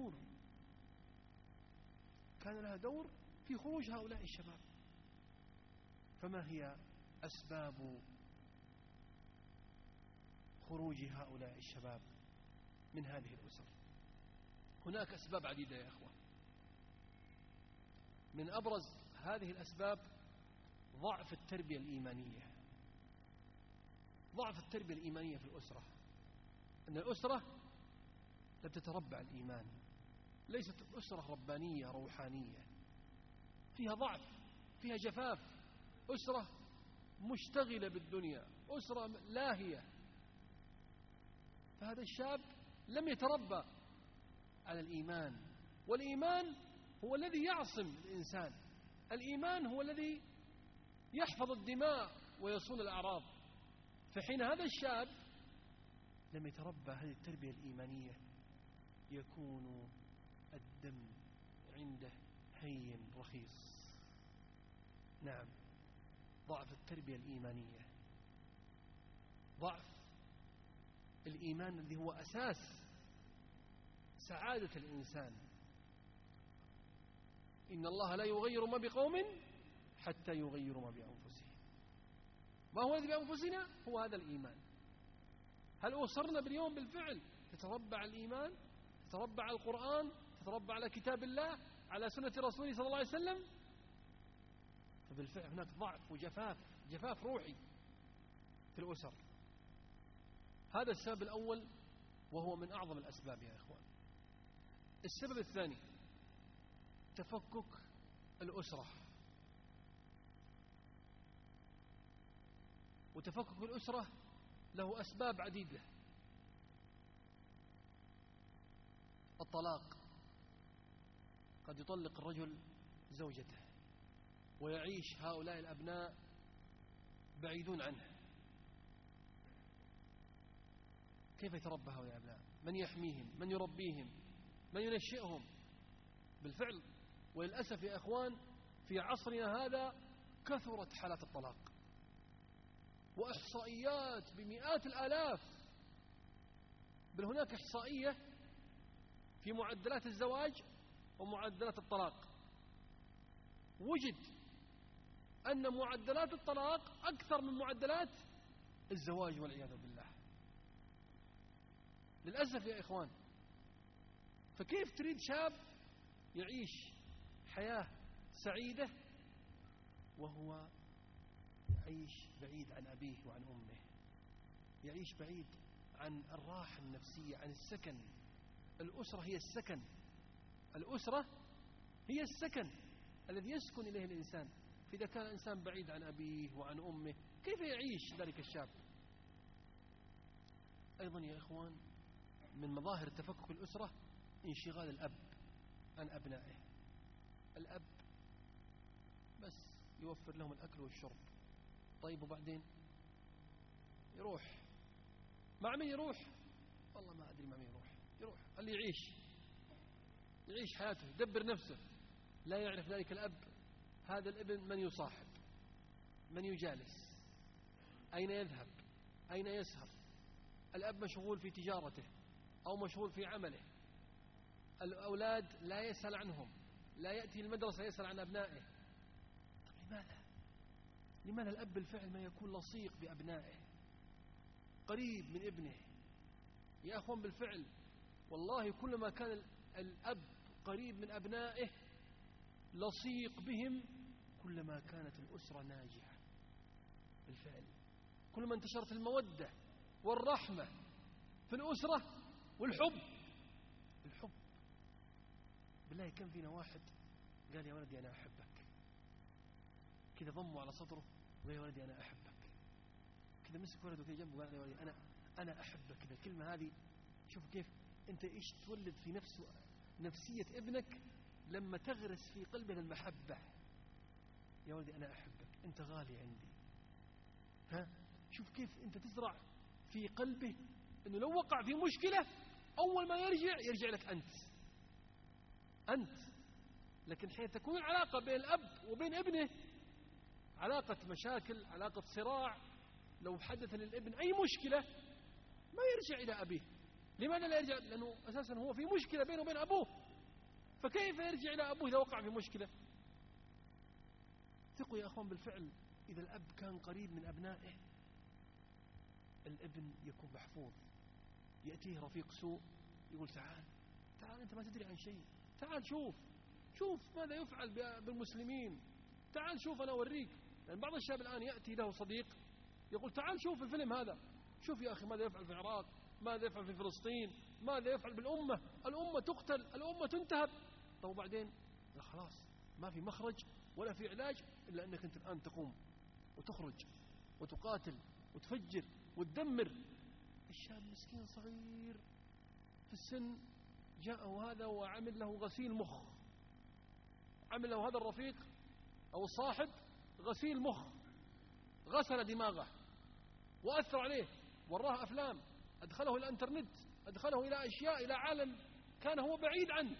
Speaker 2: لها دور في خروج هؤلاء الشباب. فما هي أسباب خروج هؤلاء الشباب من هذه الأسر؟ هناك أسباب عديدة يا أخوة. من أبرز هذه الأسباب ضعف التربية الإيمانية. ضعف التربية الإيمانية في الأسرة. أن الأسرة لا تتربى على الإيمان، ليست أسرة ربانية روحانية، فيها ضعف، فيها جفاف، أسرة مشتغلة بالدنيا، أسرة لاهية. فهذا الشاب لم يتربى على الإيمان، والإيمان هو الذي يعصم الإنسان، الإيمان هو الذي يحفظ الدماء ويصون الأعراض. فحين هذا الشاب لم يتربى هذه التربية الإيمانية يكون الدم عنده هين رخيص. نعم، ضعف التربية الإيمانية، ضعف الإيمان الذي هو أساس سعادة الإنسان. إن الله لا يغير ما بقوم حتى يغيروا ما بأنفسهم. ما هو الذي بأنفسنا؟ هو هذا الإيمان. هل أصرنا باليوم بالفعل تتربى على الإيمان، تتربى على القرآن، تتربى على كتاب الله، على سنة رسوله صلى الله عليه وسلم؟ فبالفعل هناك ضعف وجفاف روحي في الأسر. هذا السبب الأول، وهو من أعظم الأسباب يا إخوان. السبب الثاني تفكك الأسرة. وتفكك الأسرة له أسباب عديدة. الطلاق، قد يطلق الرجل زوجته ويعيش هؤلاء الأبناء بعيدون عنه. كيف يتربى هؤلاء الأبناء؟ من يحميهم؟ من يربيهم؟ من ينشئهم؟ بالفعل وللأسف يا إخوان في عصرنا هذا كثرت حالات الطلاق، وإحصائيات بمئات الآلاف. بل هناك إحصائية في معدلات الزواج ومعدلات الطلاق، وجد أن معدلات الطلاق أكثر من معدلات الزواج والعياذ بالله، للأسف يا إخوان. فكيف تريد شاب يعيش حياة سعيدة وهو يعيش بعيد عن أبيه وعن أمه، يعيش بعيد عن الراحة النفسية، عن السكن؟ الأسرة هي السكن، الأسرة هي السكن الذي يسكن إليه الإنسان. فإذا كان الإنسان بعيد عن أبيه وعن أمه كيف يعيش ذلك الشاب؟ أيضا يا إخوان من مظاهر تفكك الأسرة انشغال الأب عن أبنائه. الأب بس يوفر لهم الأكل والشرب، طيب وبعدين يروح مع من يروح؟ والله ما أدري مع من يروح اللي يعيش حياته، يدبر نفسه. لا يعرف ذلك الأب هذا الابن من يصاحب، من يجالس، أين يذهب، أين يسهر. الأب مشغول في تجارته أو مشغول في عمله. الأولاد لا يسأل عنهم، لا يأتي المدرسة يسأل عن أبنائه. طيب لماذا الأب بالفعل ما يكون لصيق بأبنائه، قريب من ابنه؟ يا أخوان بالفعل والله كلما كان الأب قريب من أبنائه لصيق بهم كلما كانت الأسرة ناجحة. بالفعل كلما انتشرت المودة والرحمة في الأسرة والحب. بالله كم فينا واحد قال يا ولدي أنا أحبك، كذا ضمه على صدره وقال يا ولدي أنا أحبك، كذا مسك ولده في جنبه وقال يا ولدي أنا أحبك. كذا الكلمة هذه شوف كيف أنت إيش تولد في نفسية ابنك لما تغرس في قلبه المحبة. يا ولدي أنا أحبك، أنت غالي عندي. شوف كيف أنت تزرع في قلبه أنه لو وقع في مشكلة أول ما يرجع لك أنت. لكن حين تكون العلاقة بين الأب وبين ابنه علاقة مشاكل، علاقة صراع، لو حدث للابن أي مشكلة ما يرجع إلى أبيه. لماذا لا يرجع؟ لأنه أساسا هو في مشكلة بينه وبين أبوه، فكيف يرجع إلى أبوه إذا وقع في مشكلة؟ ثقوا يا أخوان بالفعل إذا الأب كان قريب من أبنائه الابن يكون محفوظ. يأتيه رفيق سوء يقول تعال أنت ما تدري عن شيء، تعال شوف ماذا يفعل بالمسلمين، تعال شوف أنا أوريك. لأن بعض الشباب الآن يأتي له صديق يقول تعال شوف الفيلم هذا، شوف يا أخي ماذا يفعل في العراق، ماذا يفعل في فلسطين، ماذا يفعل بالأمة، الأمة تقتل، الأمة تنتهب. طب وبعدين خلاص ما في مخرج ولا في علاج إلا أنك أنت الآن تقوم وتخرج وتقاتل وتفجر وتدمر. الشاب مسكين صغير في السن جاءه هذا وعمل له غسيل مخ، عمل له هذا الرفيق أو الصاحب غسيل مخ، غسل دماغه وأثر عليه، وراه أفلام، أدخله إلى الإنترنت، أدخله إلى أشياء، إلى عالم كان هو بعيد عنه.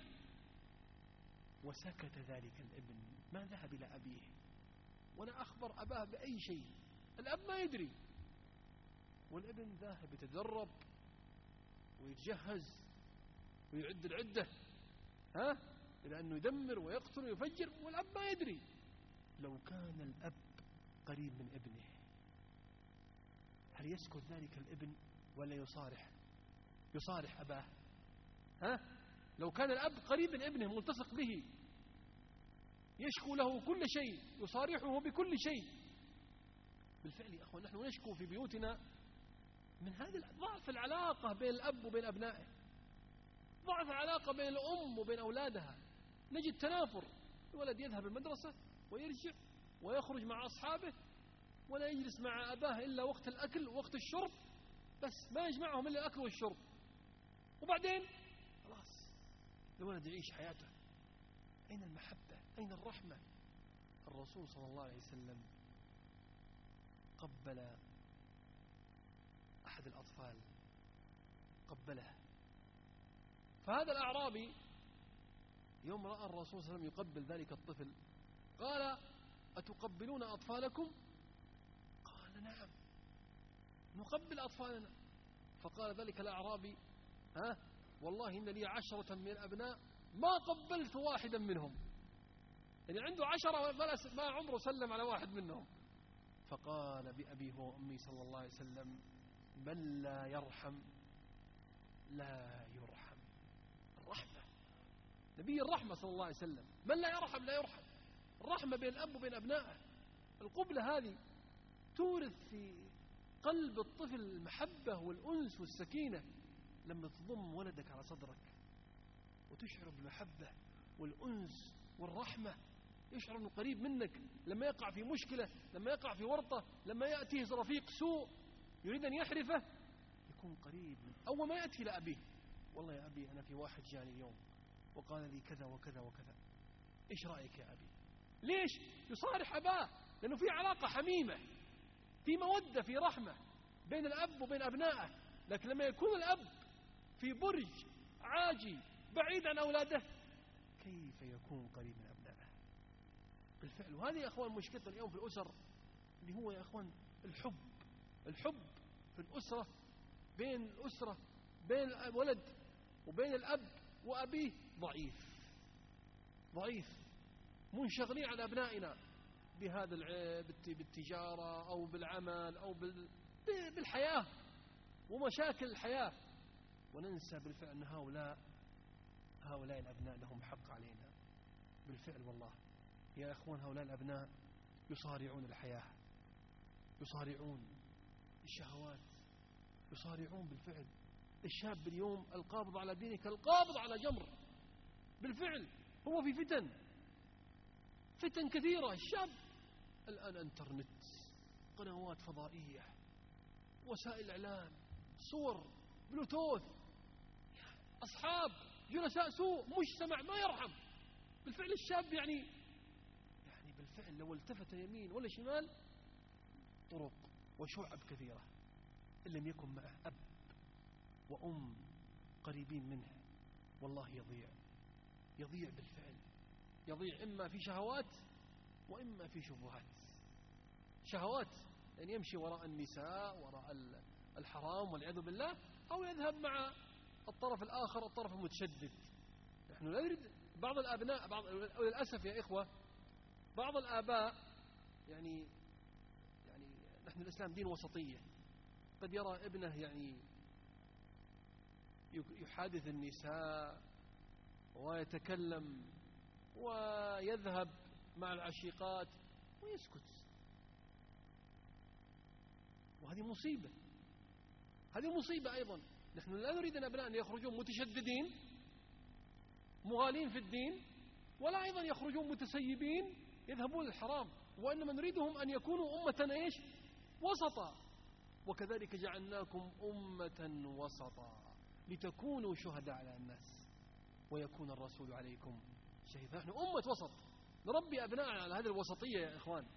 Speaker 2: وسكت ذلك الابن، ما ذهب إلى أبيه ولا أخبر أباه بأي شيء. الأب ما يدري، والابن ذاهب يتدرب ويتجهز ويعد العدة، إلى أنه يدمر ويقتل ويفجر والأب ما يدري. لو كان الأب قريب من ابنه هل يسكت ذلك الابن ولا يصارح أباه؟ لو كان الأب قريب من ابنه ملتصق به يشكو له كل شيء، يصارحه بكل شيء. بالفعل يا أخوان نحن نشكو في بيوتنا من هذا ضعف العلاقة بين الأب وبين أبنائه، ضعف العلاقة بين الأم وبين أولادها. نجد تنافر، الولد يذهب المدرسة ويرجع ويخرج مع أصحابه ولا يجلس مع أباه إلا وقت الأكل ووقت الشرب، بس ما يجمعهم إلا الأكل والشرب، وبعدين خلاص الولد يعيش حياته. أين المحبة؟ أين الرحمة؟ الرسول صلى الله عليه وسلم قبل أحد الأطفال، قبله، فهذا الأعرابي يوم رأى الرسول صلى الله عليه وسلم يقبل ذلك الطفل قال: أتقبلون أطفالكم؟ قال: نعم نقبل أطفالنا. فقال ذلك الأعرابي: والله إن لي 10 من الأبناء ما قبلت واحدا منهم، يعني عنده 10 ما عمره سلم على واحد منهم. فقال بأبي وأمي صلى الله عليه وسلم: من لا يرحم لا يرحم. الرحمة، نبي الرحمة صلى الله عليه وسلم، من لا يرحم لا يرحم. الرحمة بين الأب وبين أبنائه. القبلة هذه تورث في قلب الطفل المحبة والأنس والسكينة. لما تضم ولدك على صدرك وتشعر بالمحبة والأنس والرحمة، يشعر أنه قريب منك. لما يقع في مشكلة، لما يقع في ورطة، لما يأتيه رفيق سوء يريد أن يحرفه، يكون قريب. أول ما يأتي لأبيه: والله يا أبي أنا في واحد جاني اليوم وقال لي كذا وكذا وكذا، إيش رأيك يا أبي؟ ليش؟ يصارح أباه، لأنه في علاقة حميمة، في مودة، في رحمة بين الأب وبين أبنائه. لكن لما يكون الأب في برج عاجي بعيد عن أولاده، كيف يكون قريب من أبنائه؟ بالفعل. وهذه يا أخوان مشكلة اليوم في الأسر، اللي هو يا أخوان الحب في الأسرة، بين الولد وبين الأب وأبيه ضعيف. منشغلين على أبنائنا بهذا بالتجارة أو بالعمل أو بالحياة ومشاكل الحياة، وننسى بالفعل أن هؤلاء الأبناء لهم حق علينا. بالفعل والله يا أخوان هؤلاء الأبناء يصارعون الحياة، يصارعون الشهوات، يصارعون بالفعل. الشاب اليوم القابض على دينه كالقابض على جمر. بالفعل هو في فتن كثيرة. الشاب الآن انترنت، قنوات فضائية، وسائل إعلام، صور، بلوتوث، أصحاب، جلساء سوء، مجتمع ما يرحم. بالفعل الشاب يعني بالفعل لو التفت يمين ولا شمال طرق وشعب كثيرة، إن لم يكن معه أب وأم قريبين منه والله يضيع بالفعل. يضيع إما في شهوات وإما في شبهات. شهوات يعني يمشي وراء النساء، وراء الحرام والعياذ بالله، أو يذهب مع الطرف الآخر، الطرف المتشدد. نحن لا نريد. بعض الأبناء للأسف يا إخوة بعض الآباء يعني نحن الإسلام دين وسطية، قد يرى ابنه يعني يحادث النساء ويتكلم ويذهب مع العشيقات ويسكت، وهذه مصيبة أيضا. نحن لا نريد أن أبنائنا يخرجون متشددين مغالين في الدين، ولا أيضا يخرجون متسيبين يذهبون للحرام، وإنما نريدهم أن يكونوا أمة وسطا. وكذلك جعلناكم أمة وسطا لتكونوا شهداء على الناس ويكون الرسول عليكم شهيدا. نحن أمة وسط، نربي أبنائنا على هذه الوسطية يا إخوان.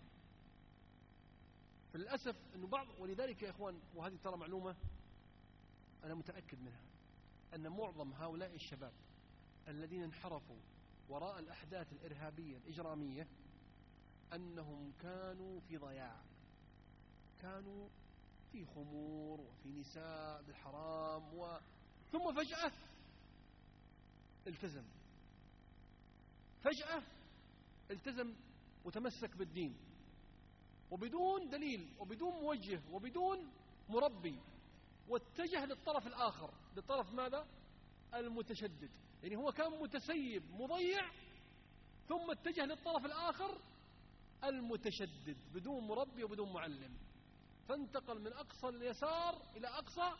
Speaker 2: فللأسف أنه ولذلك يا إخوان، وهذه ترى معلومة أنا متأكد منها، أن معظم هؤلاء الشباب الذين انحرفوا وراء الأحداث الإرهابية الإجرامية أنهم كانوا في ضياع، كانوا في خمور وفي نساء بالحرام، ثم فجأة التزم، فجأة التزم وتمسك بالدين وبدون دليل وبدون موجه وبدون مربي، واتجه للطرف الآخر، للطرف ماذا؟ المتشدد. يعني هو كان متسيب مضيع، ثم اتجه للطرف الآخر المتشدد بدون مربي وبدون معلم، فانتقل من أقصى اليسار إلى أقصى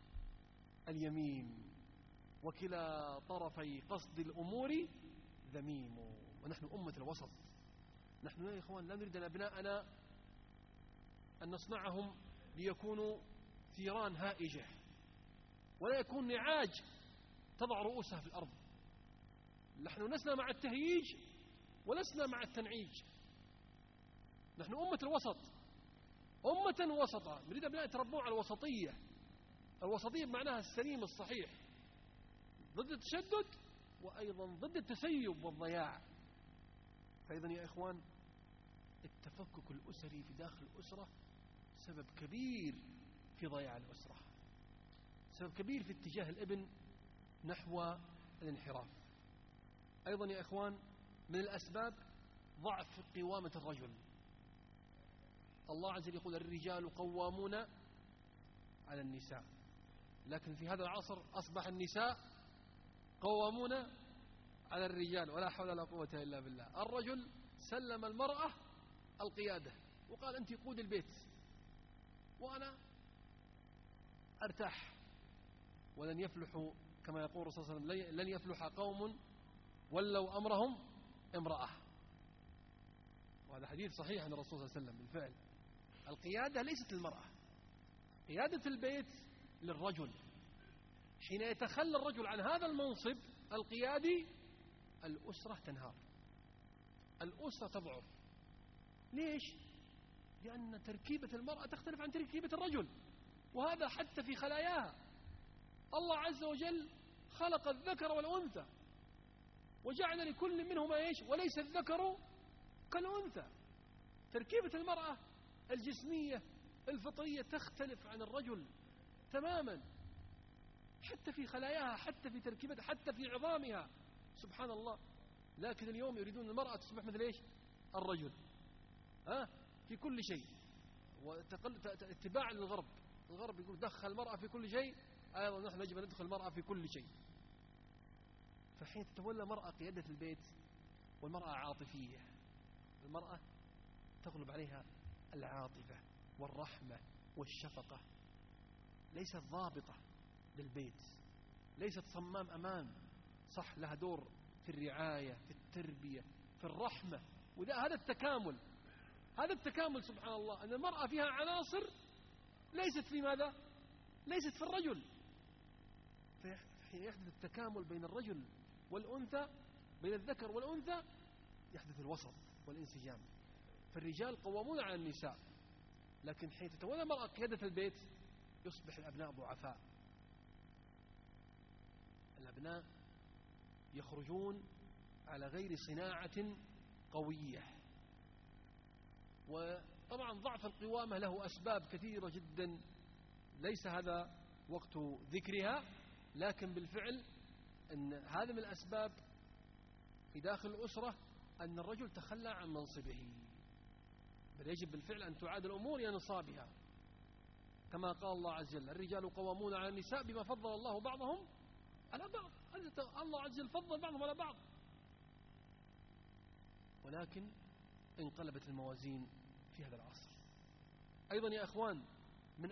Speaker 2: اليمين، وكلا طرفي قصد الأمور ذميم. ونحن أمة الوسط، نحن يا إخوان لا نريد أبناءنا أن نصنعهم ليكونوا ثيران هائجة، ولا يكون نعاج تضع رؤوسها في الأرض. نحن لسنا مع التهييج ولسنا مع التنعيج، نحن أمة الوسط، أمة وسطة، نريد أبناء يتربون على الوسطية. الوسطية بمعناها السليم الصحيح، ضد التشدد وأيضا ضد التسيب والضياع. فإذا يا إخوان، التفكك الأسري في داخل الأسرة سبب كبير في ضياع الأسرة، سبب كبير في اتجاه الابن نحو الانحراف. أيضا يا إخوان، من الأسباب ضعف قوامة الرجل. الله عز وجل يقول الرجال قوامون على النساء، لكن في هذا العصر أصبح النساء قوامون على الرجال، ولا حول ولا قوة إلا بالله. الرجل سلم المرأة القيادة وقال أنت قود البيت وأنا أرتاح. ولن يفلح، كما يقول الرسول صلى الله عليه وسلم، لن يفلح قوم ولوا أمرهم امرأة. وهذا حديث صحيح عن الرسول صلى الله عليه وسلم. بالفعل القيادة ليست للمرأة، قيادة البيت للرجل. حين يتخلى الرجل عن هذا المنصب القيادي، الأسرة تنهار، الأسرة تضعف. ليش؟ لأن تركيبة المرأة تختلف عن تركيبة الرجل، وهذا حتى في خلاياها. الله عز وجل خلق الذكر والأنثى وجعل لكل منهما ايش؟ وليس الذكر كالأنثى. تركيبة المرأة الجسمية الفطرية تختلف عن الرجل تماما، حتى في خلاياها، حتى في تركيبتها، حتى في عظامها، سبحان الله. لكن اليوم يريدون المرأة تصبح مثل ايش؟ الرجل، في كل شيء، اتباع للغرب. الغرب يقول دخل المرأة في كل شيء، أيضا نحن يجب أن ندخل المرأة في كل شيء. فحين تتولى المرأة قيادة البيت، والمرأة عاطفية، المرأة تغلب عليها العاطفة والرحمة والشفقة، ليست ضابطة للبيت، ليست صمام أمان، صح لها دور في الرعاية، في التربية، في الرحمة. وده هذا التكامل، هذا التكامل سبحان الله، أن المرأة فيها عناصر ليست في ماذا؟ ليست في الرجل. فحين يحدث التكامل بين الرجل والأنثى، بين الذكر والأنثى، يحدث الوسط والانسجام. فالرجال قوامون على النساء، لكن حين تتولى المرأة قيادة البيت يصبح الأبناء ضعفاء، الأبناء يخرجون على غير صناعة قوية. وطبعا ضعف القوامة له أسباب كثيرة جدا، ليس هذا وقت ذكرها، لكن بالفعل أن هذا من الأسباب في داخل الأسرة أن الرجل تخلى عن منصبه، بل يجب بالفعل أن تعاد الأمور إلى نصابها، كما قال الله عز وجل الرجال قوامون على النساء بما فضل الله بعضهم على بعض. الله عز وجل فضل بعضهم على بعض، ولكن انقلبت الموازين في هذا العصر. أيضا يا أخوان، من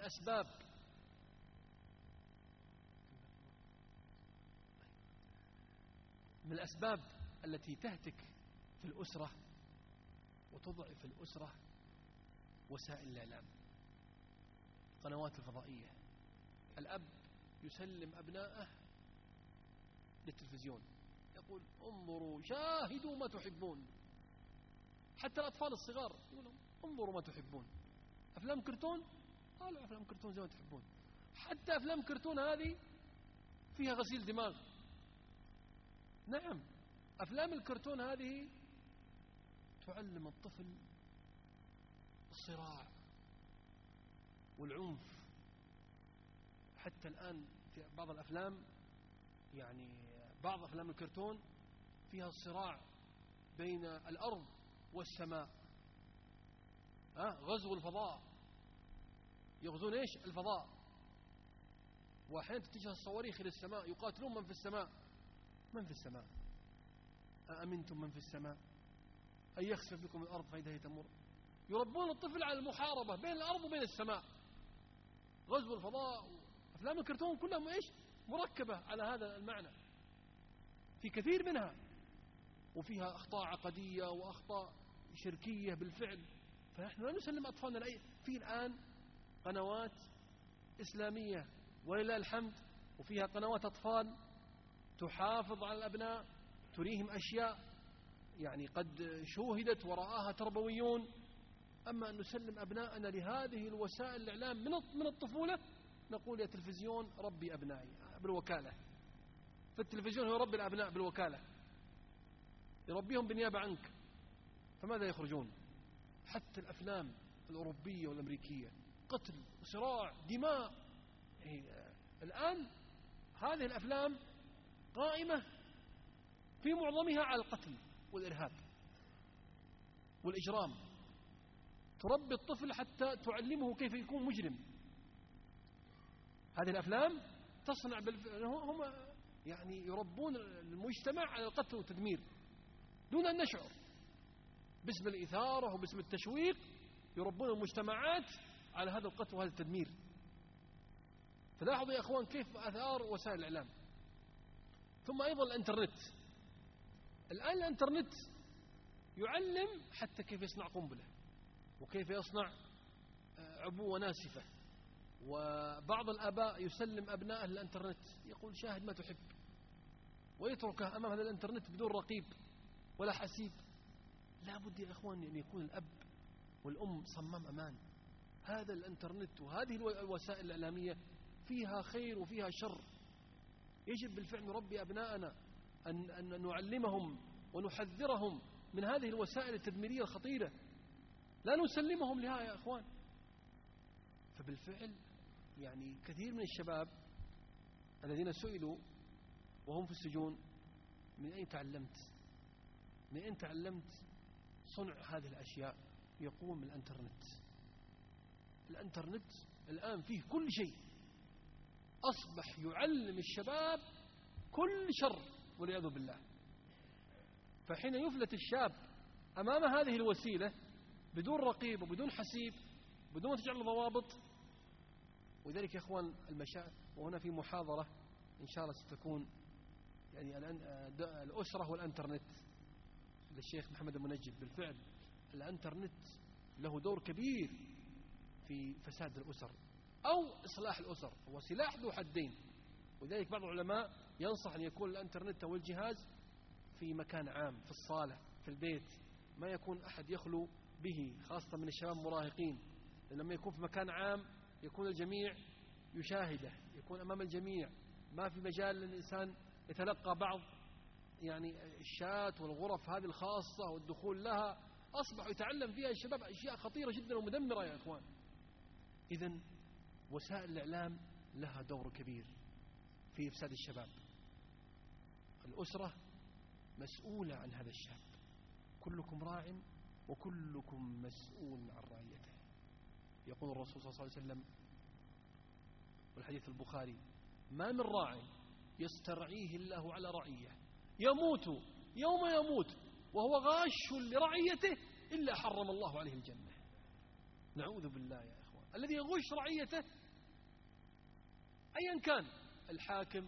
Speaker 2: الأسباب التي تهتك في الأسرة وتضعف الأسرة وسائل الإعلام، القنوات الفضائية. الأب يسلم أبناءه للتلفزيون، يقول انظروا شاهدوا ما تحبون. حتى الأطفال الصغار يقولوا انظروا ما تحبون. أفلام كرتون، قالوا أفلام كرتون زي ما تحبون. حتى أفلام كرتون هذه فيها غسيل دماغ. نعم، أفلام الكرتون هذه تعلم الطفل الصراع والعنف. حتى الآن في بعض الأفلام يعني بعض أفلام الكرتون فيها الصراع بين الأرض والسماء، غزو الفضاء، يغزون إيش؟ الفضاء. وأحيانا تتجه الصواريخ إلى السماء، يقاتلون من في السماء. من في السماء؟ أأمنتم من في السماء أن يخسف بكم الأرض فإذا هي تمر. يربون الطفل على المحاربة بين الأرض وبين السماء، غزو الفضاء. أفلام الكرتون كلها إيش؟ مركبة على هذا المعنى في كثير منها، وفيها أخطاء عقدية وأخطاء شركية بالفعل. فنحن لا نسلم أطفالنا لأي. في الآن قنوات إسلامية ولله الحمد، وفيها قنوات أطفال تحافظ على الأبناء، تريهم أشياء يعني قد شوهدت وراءها تربويون. أما أن نسلم أبناءنا لهذه الوسائل الإعلام من الطفولة، نقول يا تلفزيون ربي أبنائي بالوكالة. فالتلفزيون هو يربي الأبناء بالوكالة، يربيهم بالنيابة عنك، فماذا يخرجون؟ حتى الأفلام الأوروبية والأمريكية قتل وصراع دماء. الآن هذه الأفلام قائمة في معظمها على القتل والإرهاب والإجرام، تربي الطفل حتى تعلمه كيف يكون مجرم. هذه الأفلام تصنع هم يعني يربون المجتمع على القتل والتدمير دون أن نشعر، باسم الإثارة وباسم التشويق يربون المجتمعات على هذا القتل وهذا التدمير. فلاحظوا يا أخوان كيف أثار وسائل الإعلام. ثم أيضا الإنترنت. الآن الإنترنت يعلم حتى كيف يصنع قنبلة، وكيف يصنع عبوة ناسفة. وبعض الآباء يسلم أبنائه للإنترنت، يقول شاهد ما تحب، ويتركه أمام هذا الإنترنت بدون رقيب ولا حسيب. لا بد يا أخوان أن يكون الأب والأم صمام أمان. هذا الإنترنت وهذه الوسائل الإعلامية فيها خير وفيها شر. يجب بالفعل نربي أبناءنا أن نعلمهم ونحذرهم من هذه الوسائل التدميرية الخطيرة، لا نسلمهم لها يا أخوان. فبالفعل يعني كثير من الشباب الذين سئلوا وهم في السجون: من أين تعلمت؟ من أين تعلمت صنع هذه الأشياء؟ يقوم من الإنترنت. الإنترنت الآن فيه كل شيء، أصبح يعلم الشباب كل شر والعياذ بالله. فحين يفلت الشاب أمام هذه الوسيلة بدون رقيب وبدون حسيب، بدون ما تجعل ضوابط. ولذلك يا إخوان المشاعر، وهنا في محاضرة إن شاء الله ستكون يعني الأسرة والإنترنت للشيخ محمد المنجد. بالفعل الإنترنت له دور كبير في فساد الأسر أو إصلاح الأسر، هو سلاح ذو حدين. ولذلك بعض العلماء ينصح أن يكون الإنترنت أو الجهاز في مكان عام، في الصالة، في البيت، ما يكون أحد يخلو به، خاصة من الشباب المراهقين. لما يكون في مكان عام يكون الجميع يشاهده، يكون أمام الجميع، ما في مجال للإنسان يتلقى بعض يعني الشات والغرف هذه الخاصة والدخول لها. أصبح يتعلم فيها الشباب أشياء خطيرة جدا ومدمرة يا إخوان. إذن وسائل الإعلام لها دور كبير في إفساد الشباب. الأسرة مسؤولة عن هذا الشاب. كلكم راع وكلكم مسؤول عن رعيته. يقول الرسول صلى الله عليه وسلم والحديث البخاري: ما من راع يسترعيه الله على رعية يموت يوم يموت وهو غاش لرعيته إلا حرم الله عليه الجنة. نعوذ بالله يا إخوان. الذي يغش رعيته أيا كان، الحاكم،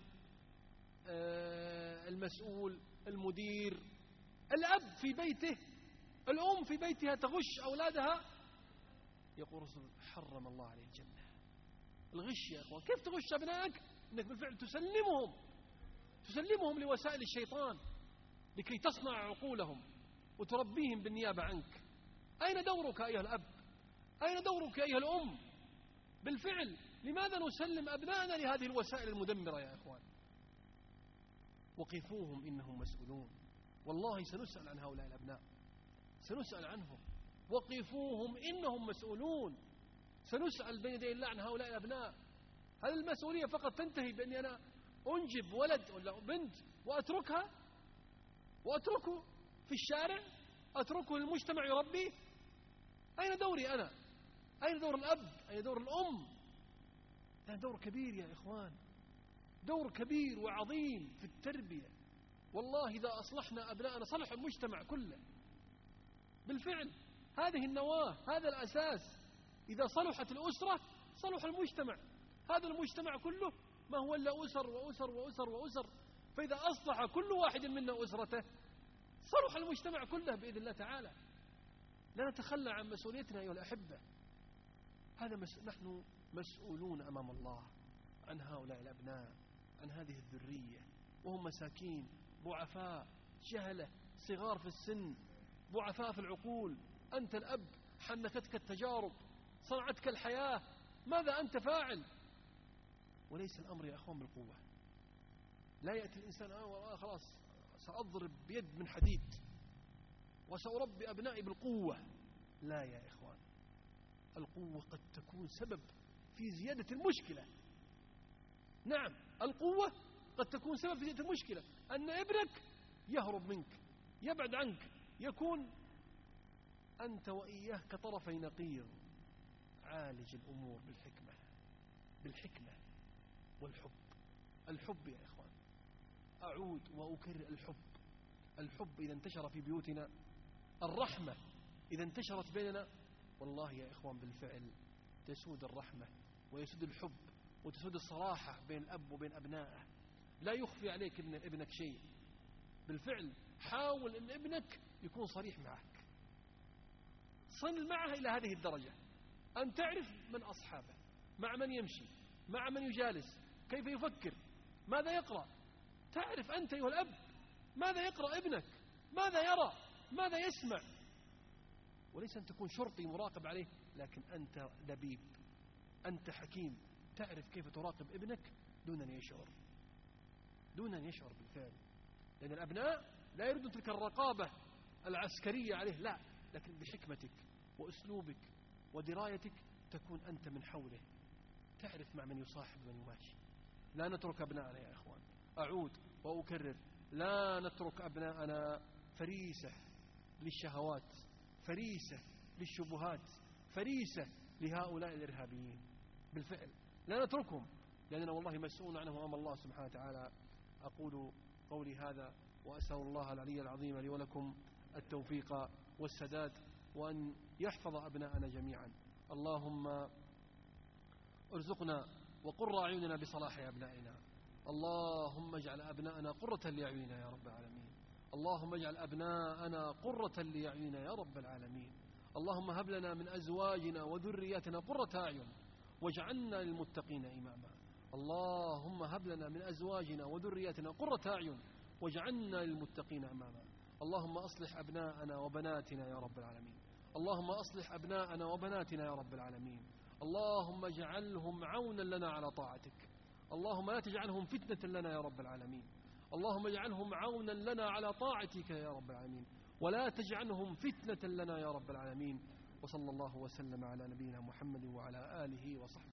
Speaker 2: المسؤول، المدير، الأب في بيته، الأم في بيتها تغش أولادها، يقول الرسول: حرم الله عليه الجنة. الغش يا أخوان، كيف تغش أبنائك؟ إنك بالفعل تسلمهم لوسائل الشيطان لكي تصنع عقولهم وتربيهم بالنيابة عنك. أين دورك أيها الأب؟ أين دورك أيها الأم؟ بالفعل لماذا نسلم أبنائنا لهذه الوسائل المدمرة يا أخوان؟ وقفوهم إنهم مسؤولون. والله سنسأل عن هؤلاء الأبناء، سنسأل عنهم. وقفوهم إنهم مسؤولون. سنسأل بين يدي الله عن هؤلاء الأبناء. هل المسؤولية فقط تنتهي بأني أنا أنجب ولد ولا بنت وأتركها وأتركه في الشارع، أتركه للمجتمع يربيه؟ أين دوري أنا؟ أين دور الأب؟ أين دور الأم؟ هذا دور كبير يا إخوان، دور كبير وعظيم في التربية. والله إذا أصلحنا أبناءنا صلح المجتمع كله بالفعل. هذه النواة، هذا الأساس. إذا صلحت الأسرة صلح المجتمع. هذا المجتمع كله ما هو إلا أسر وأسر وأسر وأسر. فإذا أصلح كل واحد منا أسرته صلح المجتمع كله بإذن الله تعالى. لا نتخلى عن مسؤوليتنا أيها الأحبة. نحن مسؤولون أمام الله عن هؤلاء الأبناء، عن هذه الذرية، وهم مساكين ضعفاء جهلة صغار في السن ضعفاء في العقول. أنت الأب، حنكتك التجارب، صنعتك الحياة، ماذا أنت فاعل؟ وليس الأمر يا أخوان بالقوة. لا يأتي الإنسان خلاص سأضرب بيد من حديد وسأربي أبنائي بالقوة. لا يا إخوان، القوة قد تكون سبب في زيادة المشكلة. نعم، القوة قد تكون سبب في زيادة المشكلة، أن ابنك يهرب منك، يبعد عنك، يكون أنت وإياه كطرفي نقيض. عالج الأمور بالحكمة والحب. الحب يا إخوان، أعود وأكرر، الحب إذا انتشر في بيوتنا، الرحمة إذا انتشرت بيننا، والله يا إخوان بالفعل تسود الرحمة ويسود الحب وتسود الصراحة بين الأب وبين أبنائه. لا يخفي عليك ابنك شيء. بالفعل حاول أن ابنك يكون صريح معك، صل معه إلى هذه الدرجة، أن تعرف من أصحابه، مع من يمشي، مع من يجالس، كيف يفكر، ماذا يقرأ. تعرف أنت أيها الأب ماذا يقرأ ابنك، ماذا يرى، ماذا يسمع. وليس أن تكون شرطي مراقب عليه، لكن أنت لبيب، أنت حكيم، تعرف كيف تراقب ابنك دون أن يشعر بالفعل. لأن الأبناء لا يريدون تلك الرقابة العسكرية عليه، لا، لكن بحكمتك وأسلوبك ودرايتك تكون أنت من حوله، تعرف مع من يصاحب ومن يماشي. لا نترك أبناءنا يا إخوان، أعود وأكرر، لا نترك أبناءنا فريسة للشهوات، فريسة للشبهات، فريسة لهؤلاء الإرهابيين. بالفعل لا نتركهم، لأننا والله مسؤول عنهم أمام الله سبحانه وتعالى. أقول قولي هذا وأسأل الله العلي العظيم لي ولكم التوفيق والسداد، وأن يحفظ أبناءنا جميعا. اللهم ارزقنا وقر أعيننا بصلاح أبنائنا. اللهم اجعل أبناءنا قرة لأعيننا يا رب العالمين. اللهم اجعل أبناءنا قرة لأعيننا يا رب العالمين. اللهم هب لنا من أزواجنا وذرياتنا قرة أعين واجعلنا للمتقين إماما. اللهم هب لنا من أزواجنا وذرياتنا قرة أعين واجعلنا للمتقين إماما. اللهم أصلح أبناءنا وبناتنا يا رب العالمين. اللهم أصلح أبناءنا وبناتنا يا رب العالمين. اللهم اجعلهم عونا لنا على طاعتك. اللهم لا تجعلهم فتنة لنا يا رب العالمين. اللهم اجعلهم عونا لنا على طاعتك يا رب العالمين، ولا تجعلهم فتنة لنا يا رب العالمين. وصلى الله وسلم على نبينا محمد وعلى آله وصحبه.